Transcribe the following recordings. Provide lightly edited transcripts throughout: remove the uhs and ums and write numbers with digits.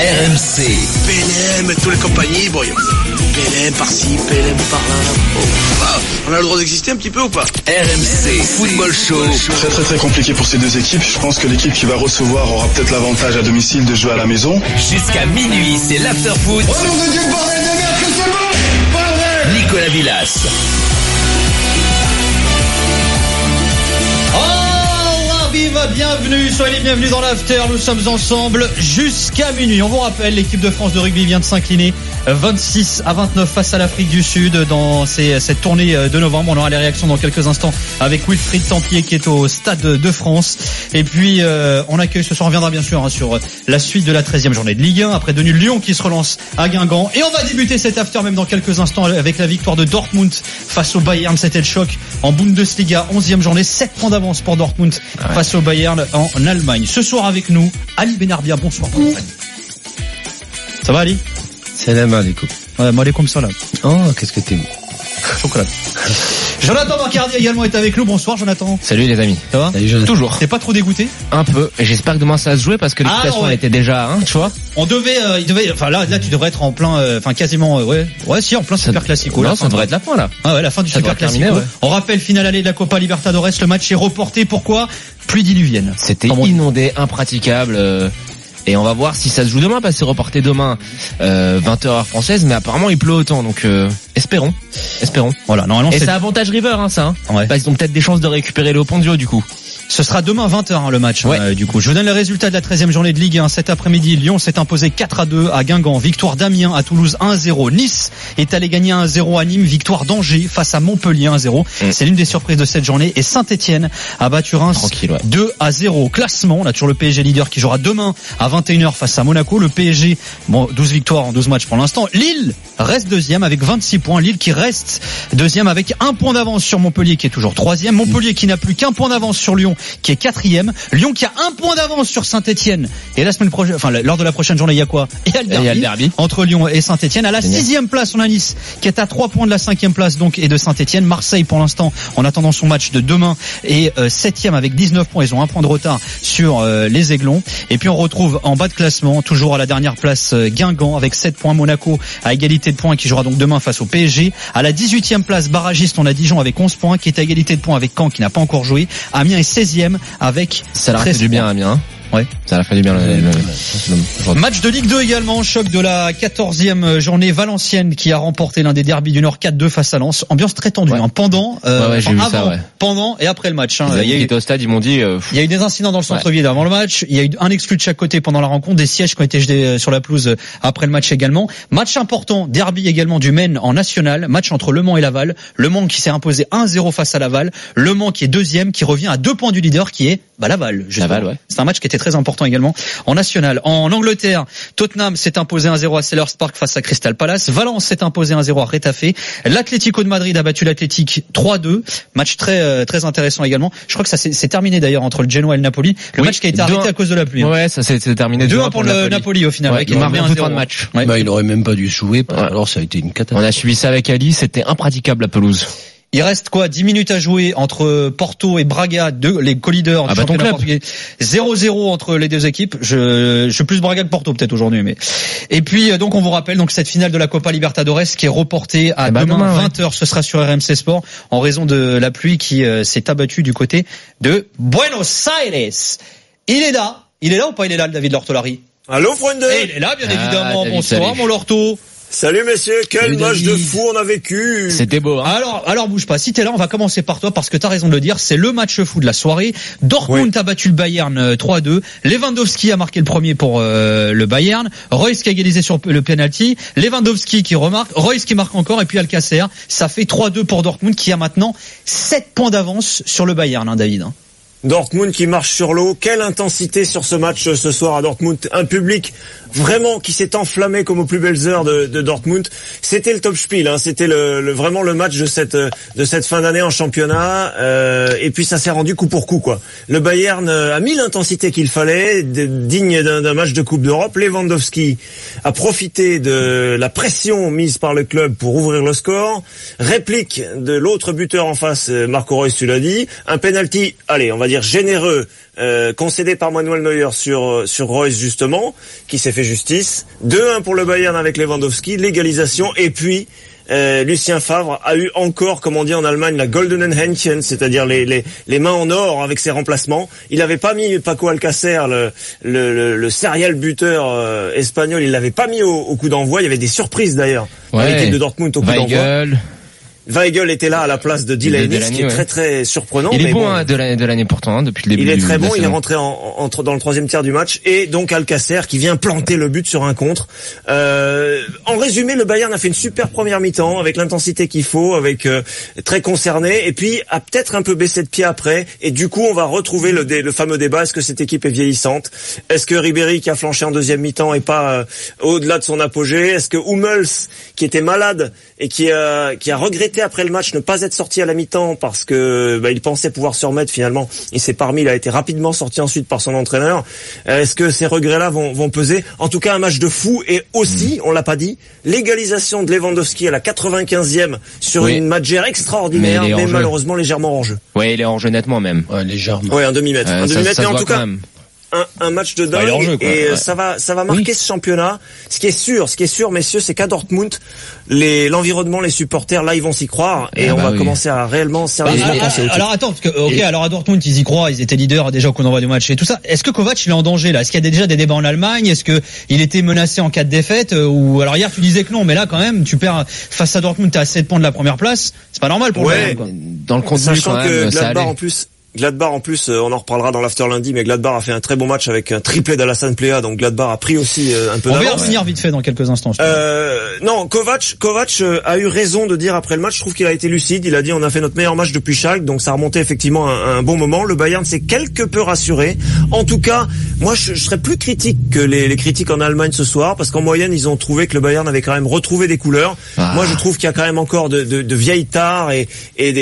RMC. PLM, toutes les compagnies, bon, PLM par-ci, PLM par-là. On a le droit d'exister un petit peu ou pas? RMC Football Show. Très compliqué pour ces deux équipes. Je pense que l'équipe qui va recevoir aura peut-être l'avantage à domicile de jouer à la maison. Jusqu'à minuit, c'est l'after-foot. Oh nom de Dieu, bordel de merde, que c'est bon! Pas vrai! Nicolas Villas. Bienvenue, soyez les bienvenus dans l'after, nous sommes ensemble jusqu'à minuit. On vous rappelle, l'équipe de France de rugby vient de s'incliner 26-29 face à l'Afrique du Sud dans cette tournée de novembre. On aura les réactions dans quelques instants avec Wilfried Templier qui est au Stade de France. Et puis on accueille ce soir, on reviendra bien sûr sur la suite de la 13e journée de Ligue 1 après de nul Lyon qui se relance à Guingamp. Et on va débuter cet after même dans quelques instants avec la victoire de Dortmund face au Bayern. C'était le choc en Bundesliga, 11e journée, 7 points d'avance pour Dortmund face au Bayern en Allemagne. Ce soir avec nous, Ali Benarbia, bonsoir. Ça va Ali? Salam alaikum. Ouais, moi les comme ça là. Oh, qu'est-ce que t'es beau. Chocolat. Jonathan Marcardi également est avec nous. Bonsoir Jonathan. Salut les amis. Ça va? Salut Jonathan. Toujours. T'es pas trop dégoûté? Un peu. Et j'espère que demain ça va se jouer parce que l'excitation était déjà, tu vois. On devait, enfin là tu devrais être en plein, quasiment, ouais, si en plein super classico. Non, ça devrait être la fin là. Ah ouais, la fin du ça super classico. Ouais. On rappelle finale allée de la Copa Libertadores. Le match est reporté. Pourquoi? Pluie diluvienne. C'était inondé, impraticable. Et on va voir si ça se joue demain parce que c'est reporté demain 20h heure française, mais apparemment il pleut autant, donc espérons. Voilà, normalement. Et c'est avantage River, ça. Ouais. Parce qu'ils ont peut-être des chances de récupérer le Pondio du coup. Ce sera demain 20h le match. Ouais. Du coup, je vous donne les résultats de la 13e journée de Ligue 1 cet après-midi. Lyon s'est imposé 4-2 à Guingamp. Victoire d'Amiens à Toulouse 1-0. Nice est allé gagner 1-0 à Nîmes. Victoire d'Angers face à Montpellier 1-0. C'est l'une des surprises de cette journée. Et Saint-Etienne a battu Reims 2-0. Classement, on a toujours le PSG leader qui jouera demain à 21h face à Monaco. Le PSG, 12 victoires en 12 matchs pour l'instant. Lille reste deuxième avec 26 points. Lille qui reste deuxième avec 1 point d'avance sur Montpellier qui est toujours troisième. Montpellier qui n'a plus qu'un point d'avance sur Lyon qui est quatrième. Lyon qui a 1 point d'avance sur Saint-Etienne. Et la semaine prochaine, lors de la prochaine journée, il y a quoi? Il y a le derby entre Lyon et Saint-Etienne. À la 6e place, on a Nice qui est à 3 points de la 5e place donc et de Saint-Etienne. Marseille pour l'instant en attendant son match de demain est 7e avec 19 points. Ils ont 1 point de retard sur les Aiglons. Et puis on retrouve en bas de classement toujours à la dernière place Guingamp avec 7 points. Monaco à égalité de points qui jouera donc demain face au PSG. À la 18e place barragiste, on a Dijon avec 11 points qui est à égalité de points avec Caen qui n'a pas encore joué. Amiens est 16e avec ça leur fait du bien Amiens. Ouais. Ça leur fait du bien Match de Ligue 2 également, choc de la 14e journée, Valenciennes qui a remporté l'un des derbys du Nord 4-2 face à Lens. Ambiance très tendue, pendant, pendant et après le match. Il y a eu au stade, ils m'ont dit. Il y a eu des incidents dans le centre-ville avant le match. Il y a eu un exclu de chaque côté pendant la rencontre, des sièges qui ont été jetés sur la pelouse après le match également. Match important, derby également du Maine en national, match entre Le Mans et Laval. Le Mans qui s'est imposé 1-0 face à Laval. Le Mans qui est deuxième, qui revient à 2 points du leader qui est Laval. Laval, ouais. C'est un match qui était très important également en national. En Angleterre, Tottenham s'est imposé 1-0 à Selhurst Park face à Crystal Palace. Valence s'est imposé 1-0 à Retafe. L'Atlético de Madrid a battu l'Athletic 3-2. Match très intéressant également. Je crois que ça s'est terminé d'ailleurs entre le Genoa et le Napoli. Le match qui a été arrêté à cause de la pluie. Ouais, ça s'est terminé 2-1 pour le Napoli au final. Il marque un de match. Ouais. Il aurait même pas dû jouer. Alors ça a été une catastrophe. On a suivi ça avec Ali. C'était impraticable la pelouse. Il reste 10 minutes à jouer entre Porto et Braga, les co-leaders du championnat portugais. 0-0 entre les deux équipes. Je suis plus Braga que Porto peut-être aujourd'hui, mais. Et puis donc on vous rappelle donc cette finale de la Copa Libertadores qui est reportée à demain 20h. Ce sera sur RMC Sport en raison de la pluie qui s'est abattue du côté de Buenos Aires. Il est là ou pas? Il est là, le David Lortolari. Allô, Freunde. Il est là, bien évidemment. David, bonsoir, salut. mon Lorto. Salut messieurs, quel match de fou on a vécu. C'était beau, hein. Alors bouge pas. Si t'es là, on va commencer par toi parce que t'as raison de le dire. C'est le match fou de la soirée. Dortmund a battu le Bayern 3-2. Lewandowski a marqué le premier pour le Bayern. Reus qui a égalisé sur le penalty. Lewandowski qui remarque. Reus qui marque encore et puis Alcacer. Ça fait 3-2 pour Dortmund qui a maintenant 7 points d'avance sur le Bayern, David. Dortmund qui marche sur l'eau. Quelle intensité sur ce match ce soir à Dortmund. Un public vraiment qui s'est enflammé comme aux plus belles heures de Dortmund. C'était le top spiel, hein. C'était vraiment le match de cette fin d'année en championnat. Et puis ça s'est rendu coup pour coup, quoi. Le Bayern a mis l'intensité qu'il fallait, digne d'un match de Coupe d'Europe. Lewandowski a profité de la pression mise par le club pour ouvrir le score. Réplique de l'autre buteur en face, Marco Reus, tu l'as dit. Un penalty, allez, on va dire généreux concédé par Manuel Neuer sur Reus justement, qui s'est fait justice. 2-1 pour le Bayern avec Lewandowski, l'égalisation, et puis Lucien Favre a eu encore, comme on dit en Allemagne, la Goldenen Händchen, c'est-à-dire les mains en or avec ses remplacements. Il n'avait pas mis Paco Alcácer, le serial buteur espagnol, il l'avait pas mis au coup d'envoi. Il y avait des surprises d'ailleurs dans l'équipe de Dortmund au coup d'envoi. Weigl était là à la place de Delaney, ce qui est très très surprenant. Il est bon de l'année pourtant, depuis le début. Il est très bon, il est rentré dans le troisième tiers du match, et donc Alcácer qui vient planter le but sur un contre. En résumé, le Bayern a fait une super première mi-temps avec l'intensité qu'il faut, avec très concerné, et puis a peut-être un peu baissé de pied après, et du coup on va retrouver le fameux débat: est-ce que cette équipe est vieillissante? Est-ce que Ribéry, qui a flanché en deuxième mi-temps, est pas au-delà de son apogée? Est-ce que Hummels, qui était malade et qui a regretté après le match ne pas être sorti à la mi-temps parce que il pensait pouvoir se remettre, finalement il s'est pas remis, il a été rapidement sorti ensuite par son entraîneur. Est-ce que ces regrets-là vont peser? En tout cas, un match de fou, et aussi, on l'a pas dit, l'égalisation de Lewandowski à la 95e sur une matchère extraordinaire, mais malheureusement légèrement hors jeu. Oui, il est hors jeu nettement même. Ouais, légèrement. Ouais, un demi-mètre. Mais en tout cas, un match de dingue, et ça va marquer ce championnat. Ce qui est sûr, messieurs, c'est qu'à Dortmund, l'environnement, les supporters, là, ils vont s'y croire, et on va commencer à réellement sérieusement penser au titre. Alors attends, parce que alors à Dortmund, ils y croient, ils étaient leaders déjà au coup d'envoi du match et tout ça. Est-ce que Kovac, il est en danger là? Est-ce qu'il y a déjà des débats en Allemagne? Est-ce que il était menacé en cas de défaite? Ou alors hier tu disais que non, mais là quand même, tu perds face à Dortmund, t'es à 7 points de la première place, c'est pas normal pour le Bayern, quoi. Dans le contenu, sachant quand même, que Gladbach en plus, on en reparlera dans l'after lundi, mais Gladbach a fait un très bon match avec un triplé d'Alassane Plea, donc Gladbach a pris aussi un peu d'avance. On va revenir vite fait dans quelques instants. Non, Kovac a eu raison de dire après le match, je trouve qu'il a été lucide, il a dit on a fait notre meilleur match depuis Schalke, donc ça remontait effectivement à un bon moment. Le Bayern s'est quelque peu rassuré. En tout cas, moi je serais plus critique que les critiques en Allemagne ce soir, parce qu'en moyenne ils ont trouvé que le Bayern avait quand même retrouvé des couleurs. Moi je trouve qu'il y a quand même encore de vieilles tares, et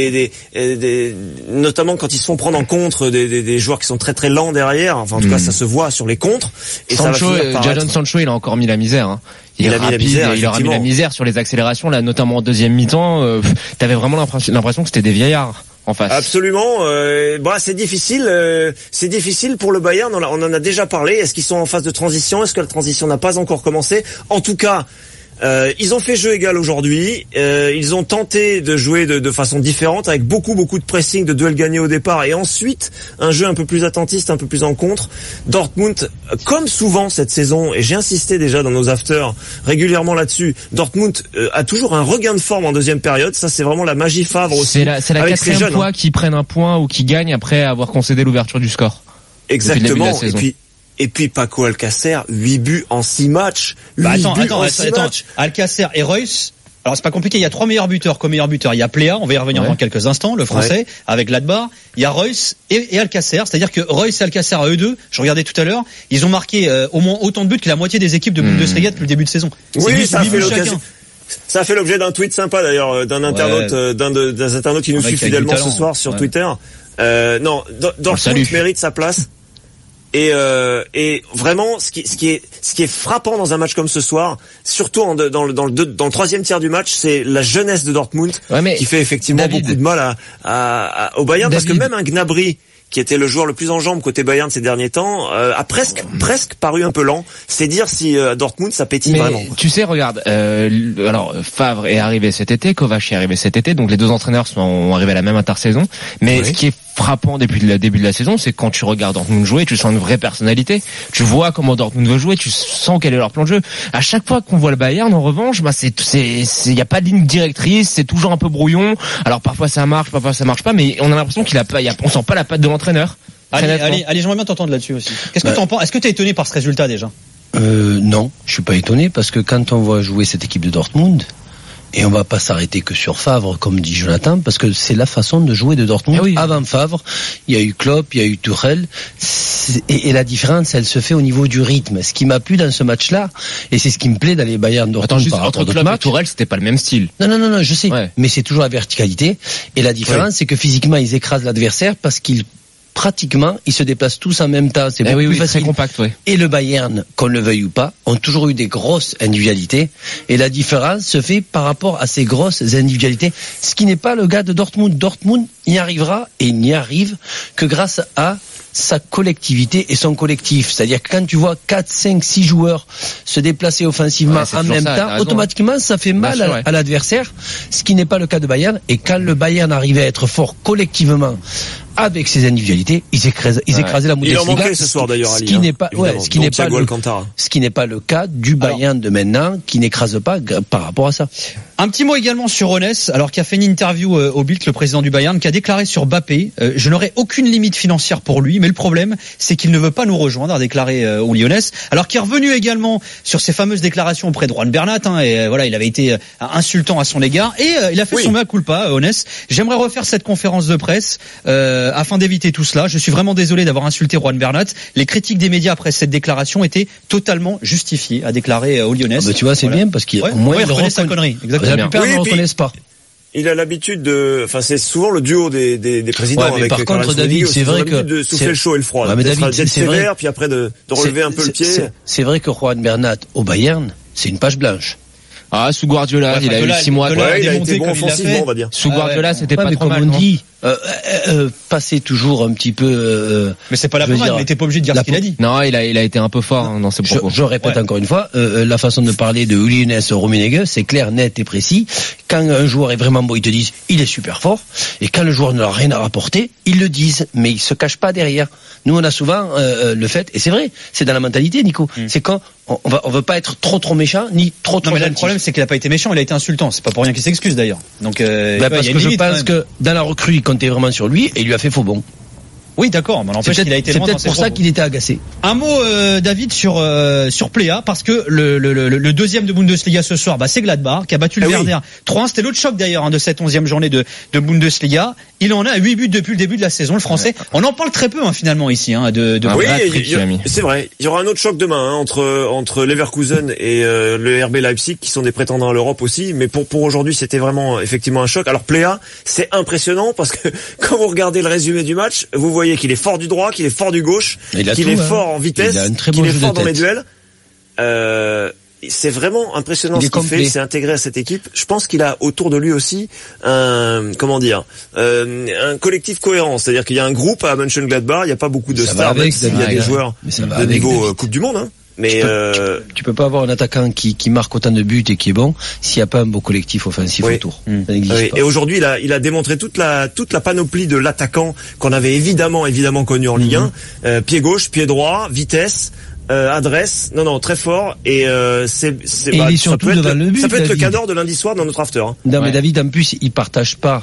notamment quand ils se font prendre en contre des joueurs qui sont très très lents derrière. Enfin, en tout cas, ça se voit sur les contres. Et Jadon Sancho, il a encore mis la misère. Hein. Il est rapide, il aura mis la misère sur les accélérations, là, notamment en deuxième mi-temps. T'avais vraiment l'impression que c'était des vieillards en face. Absolument. C'est difficile pour le Bayern. On en a déjà parlé. Est-ce qu'ils sont en phase de transition? Est-ce que la transition n'a pas encore commencé? En tout cas, ils ont fait jeu égal aujourd'hui. Ils ont tenté de jouer de façon différente, avec beaucoup de pressing, de duels gagnés au départ, et ensuite un jeu un peu plus attentiste, un peu plus en contre. Dortmund, comme souvent cette saison, et j'ai insisté déjà dans nos afters régulièrement là-dessus, Dortmund a toujours un regain de forme en deuxième période. Ça, c'est vraiment la magie Favre aussi. C'est la quatrième fois qu'ils prennent un point ou qu'ils gagnent après avoir concédé l'ouverture du score. Exactement. Et puis Paco Alcácer, 8 buts en 6 matchs. Attends. Alcácer et Reus. Alors c'est pas compliqué, il y a 3 meilleurs buteurs. Comme meilleurs buteurs, il y a Plea, on va y revenir dans quelques instants, le français, avec Gladbach. Il y a Reus et Alcácer, c'est-à-dire que Reus et Alcácer, à eux deux, je regardais tout à l'heure, ils ont marqué au moins autant de buts que la moitié des équipes de Bundesliga depuis le début de saison. Oui, ça a fait l'objet d'un tweet sympa d'ailleurs, d'un internaute, d'un internaute qui nous suit fidèlement ce soir sur Twitter. Dortmund mérite sa place. Et vraiment, ce qui est frappant dans un match comme ce soir, surtout dans le troisième tiers du match, c'est la jeunesse de Dortmund qui fait effectivement beaucoup de mal au Bayern, parce que même un Gnabry, qui était le joueur le plus en jambes côté Bayern ces derniers temps, a presque paru un peu lent. C'est dire si à Dortmund ça pétille vraiment. Tu sais, regarde, alors Favre est arrivé cet été, Kovac est arrivé cet été, donc les deux entraîneurs sont arrivés à la même intersaison. Mais ce qui est frappant depuis le début de la saison, c'est que quand tu regardes Dortmund jouer, tu sens une vraie personnalité. Tu vois comment Dortmund veut jouer, tu sens quel est leur plan de jeu. À chaque fois qu'on voit le Bayern, en revanche, il y a pas de ligne directrice, c'est toujours un peu brouillon. Alors parfois ça marche, parfois ça marche pas, mais on a l'impression on sent pas la patte de l'entraîneur. Allez, j'aimerais bien t'entendre là-dessus aussi. Qu'est-ce que t'en penses? Est-ce que t'es étonné par ce résultat déjà? Non, je suis pas étonné, parce que quand on voit jouer cette équipe de Dortmund, et on va pas s'arrêter que sur Favre, comme dit Jonathan, parce que c'est la façon de jouer de Dortmund. Avant Favre, il y a eu Klopp, il y a eu Tuchel, et la différence, elle se fait au niveau du rythme. Ce qui m'a plu dans ce match-là, et c'est ce qui me plaît dans les Bayern Dortmund. Entre Klopp et Tuchel, c'était pas le même style. Non, je sais, mais c'est toujours la verticalité. Et la différence, c'est que physiquement, ils écrasent l'adversaire parce qu'ils se déplacent tous en même temps. C'est beaucoup plus facile. Très compact, Et le Bayern, qu'on le veuille ou pas, ont toujours eu des grosses individualités. Et la différence se fait par rapport à ces grosses individualités. Ce qui n'est pas le cas de Dortmund. Dortmund y arrivera, et il n'y arrive que grâce à sa collectivité et son collectif. C'est-à-dire que quand tu vois 4, 5, 6 joueurs se déplacer offensivement en même temps, automatiquement ça fait mal à l'adversaire, ce qui n'est pas le cas de Bayern. Et quand le Bayern arrivait à être fort collectivement avec ses individualités, ils écrasaient la Bundesliga. Il en manquait ce soir d'ailleurs, ce qui n'est pas le cas du Bayern de maintenant, qui n'écrase pas par rapport à ça. Un petit mot également sur Honest, alors qui a fait une interview au Bild, le président du Bayern, qui a déclaré sur Mbappé, je n'aurai aucune limite financière pour lui, mais le problème, c'est qu'il ne veut pas nous rejoindre, a déclaré Uli Honest. Alors qui est revenu également sur ses fameuses déclarations auprès de Juan Bernat, et voilà, il avait été insultant à son égard, et il a fait son mea culpa, Honest. J'aimerais refaire cette conférence de presse afin d'éviter tout cela. Je suis vraiment désolé d'avoir insulté Juan Bernat. Les critiques des médias après cette déclaration étaient totalement justifiées, a déclaré Uli Honest. Tu vois, c'est bien parce qu'il il reconnaît sa connerie. Exactement. La plupart ne reconnaissent pas. Il a l'habitude c'est souvent le duo des présidents avec. Par contre, David, c'est vrai que de souffler le chaud et le froid. Mais David, c'est vrai. Puis après de relever un peu le pied. C'est vrai que Juan Bernat au Bayern, c'est une page blanche. Ah, sous Guardiola, il a eu 6 mois. Il a été bon offensivement, on va dire. Sous Guardiola, c'était pas trop mal. Comme on dit, passer toujours un petit peu. Mais c'est pas la première. Il n'était pas obligé de dire ce qu'il a dit. Non, il a été un peu fort dans ses propos. Je répète encore une fois, la façon de parler de Uli Hoeneß au Rummenigge, c'est clair, net et précis. Quand un joueur est vraiment bon, ils te disent il est super fort. Et quand le joueur ne leur a rien à rapporter, ils le disent, mais ils se cachent pas derrière. Nous, on a souvent le fait, et c'est vrai, c'est dans la mentalité, Nico. C'est quand on veut pas être trop méchant ni trop gentil. Le problème, c'est qu'il a pas été méchant, il a été insultant. C'est pas pour rien qu'il s'excuse d'ailleurs. Donc parce que je pense que dans la recrue, il comptait vraiment sur lui et il lui a fait faux bon. Oui, d'accord, mais n'empêche qu'il a été loin. C'est peut-être pour ça qu'il était agacé. Un mot, David, sur Plea, parce que le deuxième de Bundesliga ce soir, c'est Gladbach, qui a battu le Werder 3-1. C'était l'autre choc d'ailleurs de cette 11e journée de Bundesliga. Il en a 8 buts depuis le début de la saison, le Français. On en parle très peu finalement ici, c'est vrai. Il y aura un autre choc demain entre Leverkusen et le RB Leipzig, qui sont des prétendants à l'Europe aussi. Mais pour aujourd'hui, c'était vraiment effectivement un choc. Alors Plea, c'est impressionnant parce que quand vous regardez le résumé du match, vous voyez qu'il est fort du droit, qu'il est fort du gauche, qu'il est fort en vitesse, qu'il est fort dans les duels. C'est vraiment impressionnant ce qu'il fait. Il s'est intégré à cette équipe. Je pense qu'il a autour de lui aussi un collectif cohérent. C'est-à-dire qu'il y a un groupe à Mönchengladbach. Il n'y a pas beaucoup de stars. Il y a des joueurs de niveau Coupe du Monde. Mais tu peux pas avoir un attaquant qui marque autant de buts et qui est bon s'il n'y a pas un beau collectif offensif autour. Ça n'existe pas. Et aujourd'hui, il a démontré toute la panoplie de l'attaquant qu'on avait évidemment connu en Ligue 1. Pied gauche, pied droit, vitesse, adresse. Non, très fort. Et il est surtout devant le but. Ça peut être le cadre de lundi soir dans notre after. Non, mais David, en plus, il partage pas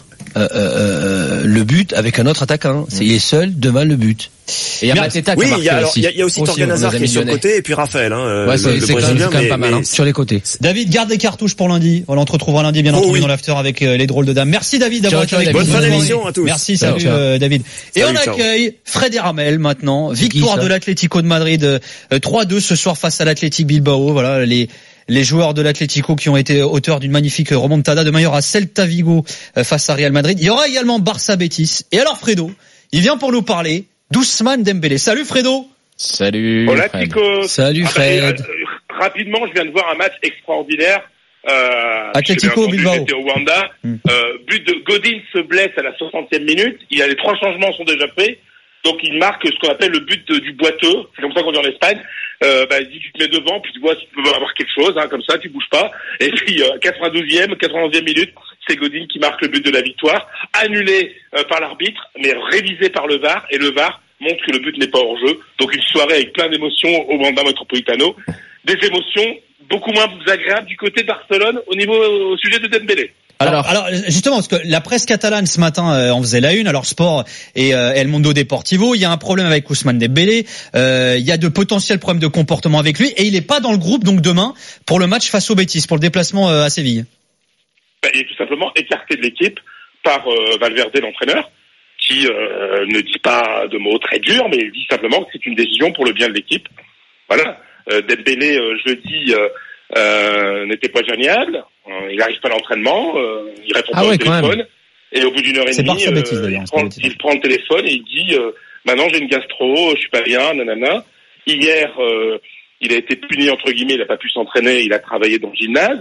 le but avec un autre attaquant. Il est seul devant le but. Et il y a Mateta qui marque aussi. Il y a aussi Torgan Hazard qui est sur le côté et puis Raphaël. C'est quand même pas mal. Sur les côtés. David, garde des cartouches pour lundi. On te retrouvera lundi bien entendu dans l'after avec les drôles de dames. Merci David d'avoir été avec nous. Bonne fin d'émission à tous. Merci, salut David. Et on accueille Fred et Ramel maintenant. Victoire de l'Atlético de Madrid 3-2 ce soir face à l'Athletic Bilbao. Voilà les joueurs de l'Atlético qui ont été auteurs d'une magnifique remontada. Demain, il y aura Celta Vigo face à Real Madrid. Il y aura également Barça Betis. Et alors Fredo, il vient pour nous parler d'Ousmane Dembélé. Salut Fredo. Salut. Hola Chico. Salut Fred. Rapidement, je viens de voir un match extraordinaire. Atlético Bilbao. J'étais au Wanda. But de Godin se blesse à la 60e minute. Les 3 changements sont déjà faits. Donc il marque ce qu'on appelle le but du boiteux. C'est comme ça qu'on dit en Espagne. Il dit tu te mets devant, puis tu vois si tu peux avoir quelque chose, comme ça, tu bouges pas. Et puis 91e minute, c'est Godin qui marque le but de la victoire, annulé par l'arbitre, mais révisé par le VAR. Et le VAR montre que le but n'est pas hors jeu. Donc une soirée avec plein d'émotions au Wanda Metropolitano. Des émotions beaucoup moins agréables du côté de Barcelone au sujet de Dembélé. Alors justement, parce que la presse catalane ce matin en faisait la une, alors Sport et El Mundo Deportivo, il y a un problème avec Ousmane Dembélé, il y a de potentiels problèmes de comportement avec lui et il n'est pas dans le groupe donc demain pour le match face au Betis, pour le déplacement à Séville. Il est tout simplement écarté de l'équipe par Valverde, l'entraîneur, qui ne dit pas de mots très durs, mais il dit simplement que c'est une décision pour le bien de l'équipe. Voilà. Dembélé, jeudi, n'était pas génial. Il n'arrive pas à l'entraînement. Il répond pas au téléphone. Et au bout d'une heure et demie, il prend le téléphone et il dit maintenant j'ai une gastro, je suis pas bien, nanana. Hier, il a été puni entre guillemets, il n'a pas pu s'entraîner, il a travaillé dans le gymnase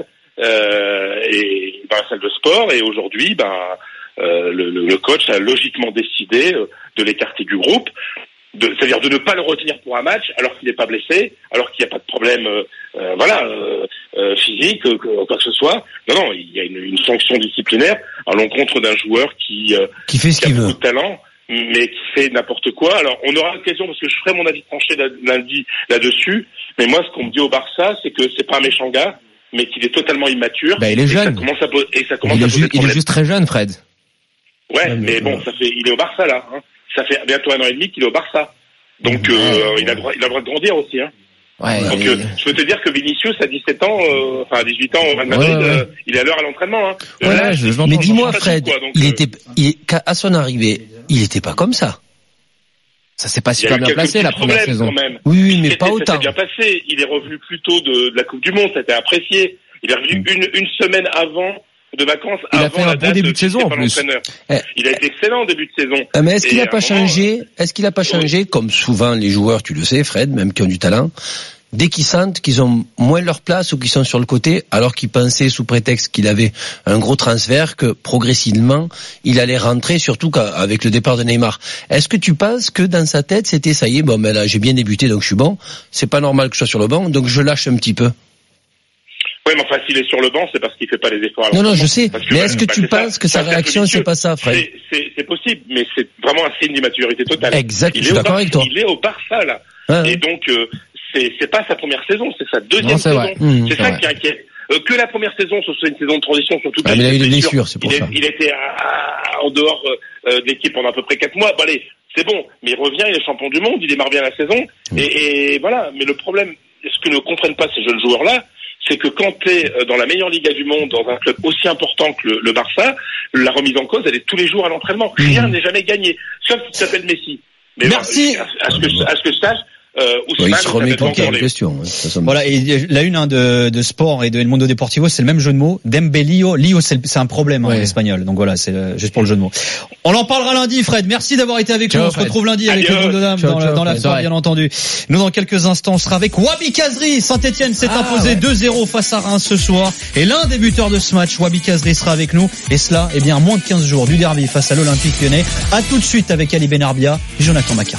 et dans la salle de sport. Et aujourd'hui, le coach a logiquement décidé de l'écarter du groupe. c'est-à-dire de ne pas le retenir pour un match alors qu'il n'est pas blessé, alors qu'il n'y a pas de problème physique, quoi que ce soit. Non, il y a une sanction disciplinaire à l'encontre d'un joueur qui fait ce qui a qu'il beaucoup veut, de talent, mais qui fait n'importe quoi. Alors on aura l'occasion, parce que je ferai mon avis tranché lundi là-dessus, mais moi ce qu'on me dit au Barça, c'est que c'est pas un méchant gars, mais qu'il est totalement immature. Il est jeune. Il est juste très jeune, Fred. Ouais, mais bon, il est au Barça là. Hein. Ça fait bientôt 1 an et demi qu'il est au Barça. Donc il a le droit de grandir aussi. Hein. Ouais, donc je peux te dire que Vinicius à 17 ans, à 18 ans au Real Madrid, il est à l'heure à l'entraînement. Hein. Mais dis-moi, Fred, à son arrivée, il était pas comme ça. Ça s'est pas super bien placé la première saison. Quand même. Oui, mais pas autant. Ça s'est bien passé. Il est revenu plus tôt de la Coupe du Monde, ça a été apprécié. Il est revenu une semaine avant de vacances. Il a fait un bon début de saison en plus. Il a été excellent au début de saison. Mais est-ce qu'il n'a pas changé? Est-ce qu'il n'a pas changé, comme souvent les joueurs, tu le sais, Fred, même qui ont du talent, dès qu'ils sentent qu'ils ont moins leur place ou qu'ils sont sur le côté, alors qu'ils pensaient sous prétexte qu'il avait un gros transfert, que progressivement il allait rentrer, surtout avec le départ de Neymar. Est-ce que tu penses que dans sa tête c'était ça y est, bon, là j'ai bien débuté donc je suis bon, c'est pas normal que je sois sur le banc, donc je lâche un petit peu? Oui, mais enfin, s'il est sur le banc, c'est parce qu'il fait pas les efforts. Non, je sais. Mais est-ce que tu penses que sa réaction, c'est pas ça, Fred? C'est possible, mais c'est vraiment un signe d'immaturité totale. Exact, je suis d'accord avec toi. Il est au Barça, là. Et donc, c'est pas sa première saison, c'est sa deuxième saison. C'est ça qui inquiète. Que la première saison, ce soit une saison de transition, surtout mais il a eu des blessures, c'est pour ça. Il était en dehors de l'équipe pendant à peu près 4 mois. Bon, allez, c'est bon. Mais il revient, il est champion du monde, il démarre bien la saison. Et voilà. Mais le problème, ce que ne comprennent pas ces jeunes joueurs-là, c'est que quand tu es dans la meilleure Liga du monde, dans un club aussi important que le Barça, la remise en cause, elle est tous les jours à l'entraînement. Rien n'est jamais gagné, sauf si tu t'appelles Messi. Mais merci. À ce que je sache, il se remet pour une question. Voilà, et la une de Sport et de El Mundo Deportivo, c'est le même jeu de mots. Dembélé, Lio, c'est un problème en espagnol. Donc voilà, c'est juste pour le jeu de mots. On en parlera lundi, Fred. Merci d'avoir été avec nous. On se retrouve lundi avec le de Dame dans la soirée, bien entendu. Nous, dans quelques instants, on sera avec Wabi Kazri. Saint-Etienne s'est imposé 2-0 face à Reims ce soir. Et l'un des buteurs de ce match, Wabi Kazri, sera avec nous. Et cela, à moins de 15 jours du derby face à l'Olympique Lyonnais. À tout de suite avec Ali Benarbia et Jonathan Macquart.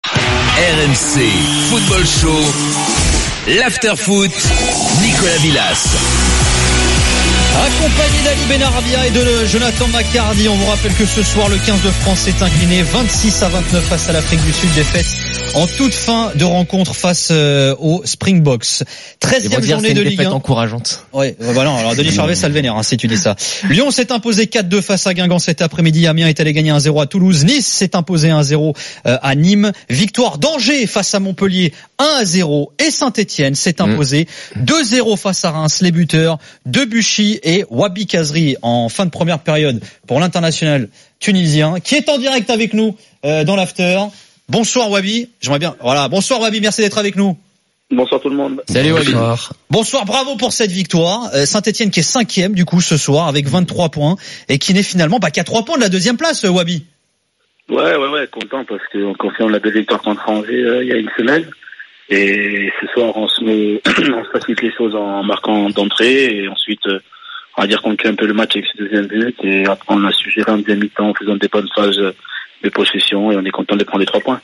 RMC Football Show, l'after-foot, Nicolas Villas. Accompagné d'Ali Benarbia et de Jonathan Maccardy, on vous rappelle que ce soir le 15 de France s'est incliné 26-29 face à l'Afrique du Sud, défaite en toute fin de rencontre face aux Springboks. 13e journée de Ligue 1. Défaite encourageante. Ouais, voilà. Alors Denis Charvet, ça le vénère, si tu dis ça. Lyon s'est imposé 4-2 face à Guingamp cet après-midi. Amiens est allé gagner 1-0 à Toulouse. Nice s'est imposé 1-0 à Nîmes. Victoire d'Angers face à Montpellier 1-0. Et Saint-Etienne s'est imposé 2-0 face à Reims. Les buteurs, Debuchy et Wabi Kazri en fin de première période pour l'international tunisien, qui est en direct avec nous dans l'after. Bonsoir Wabi, j'aimerais bien. Voilà, bonsoir Wabi, merci d'être avec nous. Bonsoir tout le monde. Salut Wabi. Bonsoir, bravo pour cette victoire. Saint-Etienne qui est 5e du coup ce soir avec 23 points et qui n'est finalement qu'à 3 points de la deuxième place, Wabi. Ouais, content parce qu'on confirme la deuxième victoire contre Angers il y a une semaine. Et ce soir on se facilite les choses en marquant d'entrée et ensuite on va dire qu'on tue un peu le match avec ce deuxième but et après on a su gérer en deuxième mi-temps en faisant des bonnes phases de possession et on est content de prendre les 3 points.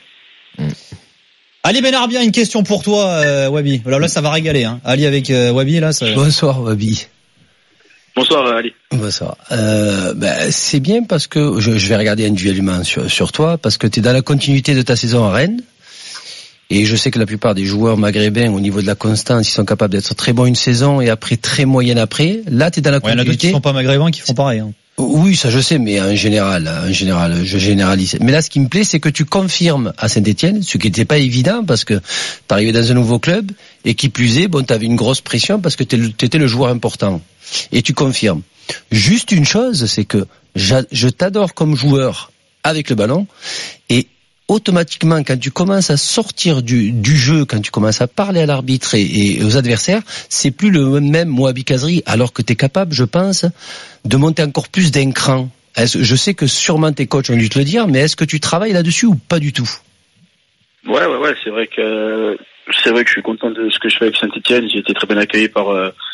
Ali Benarbia, une question pour toi, Wabi. Là, ça va régaler, hein. Ali avec Wabi, là. Ça... Bonsoir, Wabi. Bonsoir, Ali. Bonsoir. C'est bien parce que je vais regarder individuellement sur toi parce que tu es dans la continuité de ta saison à Rennes. Et je sais que la plupart des joueurs maghrébins, au niveau de la constance, ils sont capables d'être très bons une saison et après très moyenne après. Là, tu es dans la continuité. Il y en a d'autres qui sont pas maghrébins qui font pareil, hein. Oui, ça je sais, mais en général, je généralise. Mais là, ce qui me plaît, c'est que tu confirmes à Saint-Etienne, ce qui n'était pas évident parce que t'arrivais dans un nouveau club et qui plus est, t'avais une grosse pression parce que t'étais le joueur important. Et tu confirmes. Juste une chose, c'est que je t'adore comme joueur avec le ballon et automatiquement, quand tu commences à sortir du jeu, quand tu commences à parler à l'arbitre et aux adversaires, c'est plus le même Wabi Kazri, alors que tu es capable, je pense, de monter encore plus d'un cran. Je sais que sûrement tes coachs ont dû te le dire, mais est-ce que tu travailles là-dessus ou pas du tout? Ouais, c'est vrai que je suis content de ce que je fais avec Saint-Etienne. J'ai été très bien accueilli par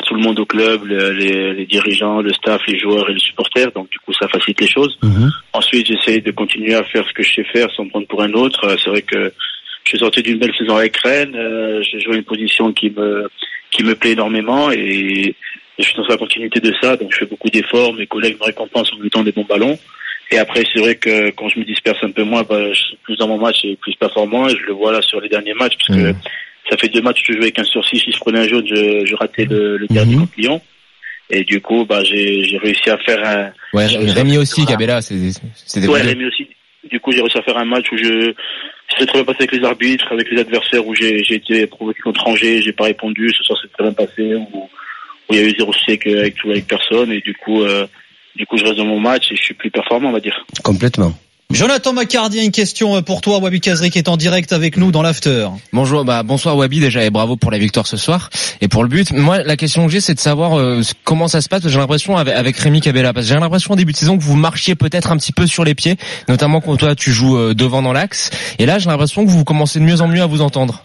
tout le monde au club, les dirigeants, le staff, les joueurs et les supporters. Donc du coup, ça facilite les choses. Ensuite, j'essaie de continuer à faire ce que je sais faire sans me prendre pour un autre. C'est vrai que je suis sorti d'une belle saison avec Rennes. J'ai joué une position qui me plaît énormément et je suis dans la continuité de ça. Donc je fais beaucoup d'efforts. Mes collègues me récompensent en mettant des bons ballons. Et après, c'est vrai que quand je me disperse un peu moins, je suis plus dans mon match et plus performant. Et je le vois là sur les derniers matchs parce que ça fait 2 matchs que je jouais 15 sur 6. Si je prenais un jaune, je ratais le dernier contre Lyon. Et du coup, j'ai réussi à faire un... Ouais, Rémi aussi, Cabella, c'était ouais, Rémi aussi. Du coup, j'ai réussi à faire un match où j'ai très bien passé avec les arbitres, avec les adversaires, où j'ai été provoqué contre Angers, j'ai pas répondu. Ce soir, c'est très bien passé, où il y a eu 0 souci avec personne. Et du coup, je reste dans mon match et je suis plus performant, on va dire. Complètement. Jonathan Macardy, une question pour toi, Wabi Kazri qui est en direct avec nous dans l'after. Bonjour, bonsoir Wabi déjà et bravo pour la victoire ce soir et pour le but. Moi, la question que j'ai, c'est de savoir comment ça se passe. J'ai l'impression avec Rémi Cabella, parce que j'ai l'impression au début de saison que vous marchiez peut-être un petit peu sur les pieds, notamment quand toi tu joues devant dans l'axe. Et là, j'ai l'impression que vous commencez de mieux en mieux à vous entendre.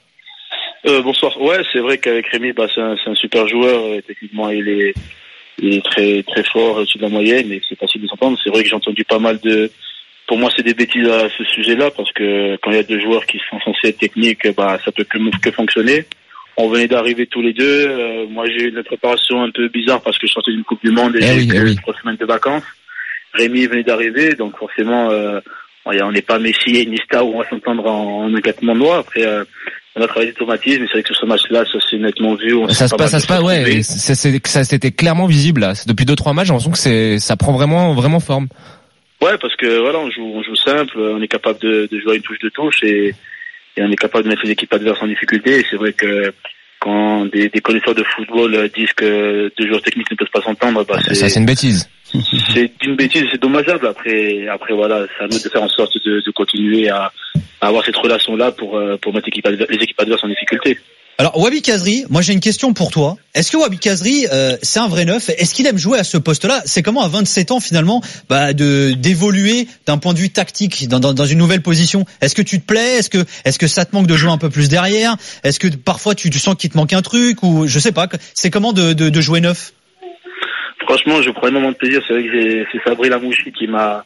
Bonsoir. Ouais, c'est vrai qu'avec Rémi, c'est un super joueur. Techniquement, il est très très fort au-dessus de la moyenne et c'est facile de s'entendre. C'est vrai que j'ai entendu pas mal pour moi, c'est des bêtises à ce sujet-là parce que quand il y a 2 joueurs qui sont censés être techniques, ça peut que fonctionner. On venait d'arriver tous les deux. Moi, j'ai eu une préparation un peu bizarre parce que je sortais d'une Coupe du Monde et j'ai eu 3 semaines de vacances. Rémi venait d'arriver, donc forcément, on n'est pas Messi et Iniesta où on va s'entendre en un claquement de doigts. Après, on a travaillé d'automatisme, mais c'est vrai que sur ce match-là, ça s'est nettement vu. Ça se passe, ouais. Ça c'était clairement visible là. Depuis 2-3 matchs, j'ai l'impression que ça prend vraiment forme. Ouais, parce que voilà, on joue simple, on est capable de jouer une touche de touche et on est capable de mettre les équipes adverses en difficulté. Et c'est vrai que quand des connaisseurs de football disent que 2 joueurs techniques ne peuvent pas s'entendre, c'est une bêtise. C'est une bêtise, c'est dommageable. Après voilà, c'est à nous de faire en sorte de continuer à avoir cette relation-là pour mettre les équipes adverses en difficulté. Alors Wabi Kazri, moi j'ai une question pour toi. Est-ce que Wabi Kazri, c'est un vrai neuf? Est-ce qu'il aime jouer à ce poste-là? C'est comment à 27 ans finalement d'évoluer d'un point de vue tactique dans une nouvelle position? Est-ce que tu te plais? Est-ce que ça te manque de jouer un peu plus derrière? Est-ce que parfois tu sens qu'il te manque un truc ou je sais pas? C'est comment de jouer neuf? Franchement, je prends énormément de plaisir. C'est vrai que c'est Sabri Lamouchi qui m'a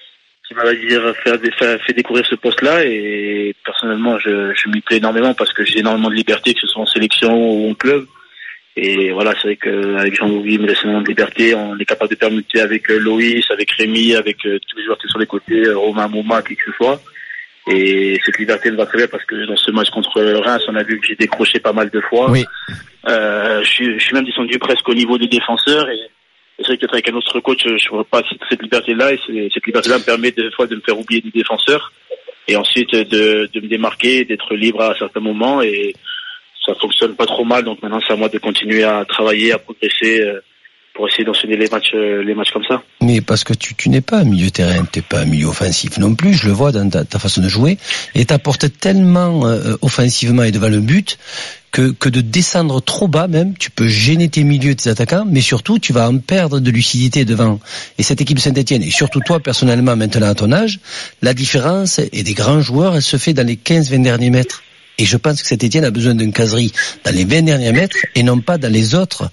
fait découvrir ce poste-là et personnellement je m'y plais énormément parce que j'ai énormément de liberté, que ce soit en sélection ou en club. Et voilà, c'est vrai qu'avec Jean-Louis, il me laisse énormément de liberté. On est capable de permuter avec Loïs, avec Rémi, avec tous les joueurs qui sont sur les côtés, Romain, Mouma, qui que ce soit. Et cette liberté me va très bien parce que dans ce match contre Reims, on a vu que j'ai décroché pas mal de fois. Oui. Je suis même descendu presque au niveau des défenseurs et c'est vrai qu'être avec un autre coach, je vois pas cette liberté-là et cette liberté-là me permet des fois de me faire oublier des défenseurs et ensuite de me démarquer, d'être libre à certains moments et ça fonctionne pas trop mal. Donc maintenant, c'est à moi de continuer à travailler, à progresser pour essayer d'enchaîner les matchs comme ça. Mais parce que tu n'es pas un milieu terrain, tu n'es pas un milieu offensif non plus, je le vois dans ta façon de jouer et t'apportes tellement offensivement et devant le but que de descendre trop bas même, tu peux gêner tes milieux, tes attaquants, mais surtout tu vas en perdre de lucidité devant. Et cette équipe Saint-Etienne, et surtout toi personnellement maintenant à ton âge, la différence et des grands joueurs, elle se fait dans les 15-20 derniers mètres. Et je pense que Saint-Etienne a besoin d'un Kazri dans les 20 derniers mètres et non pas dans les autres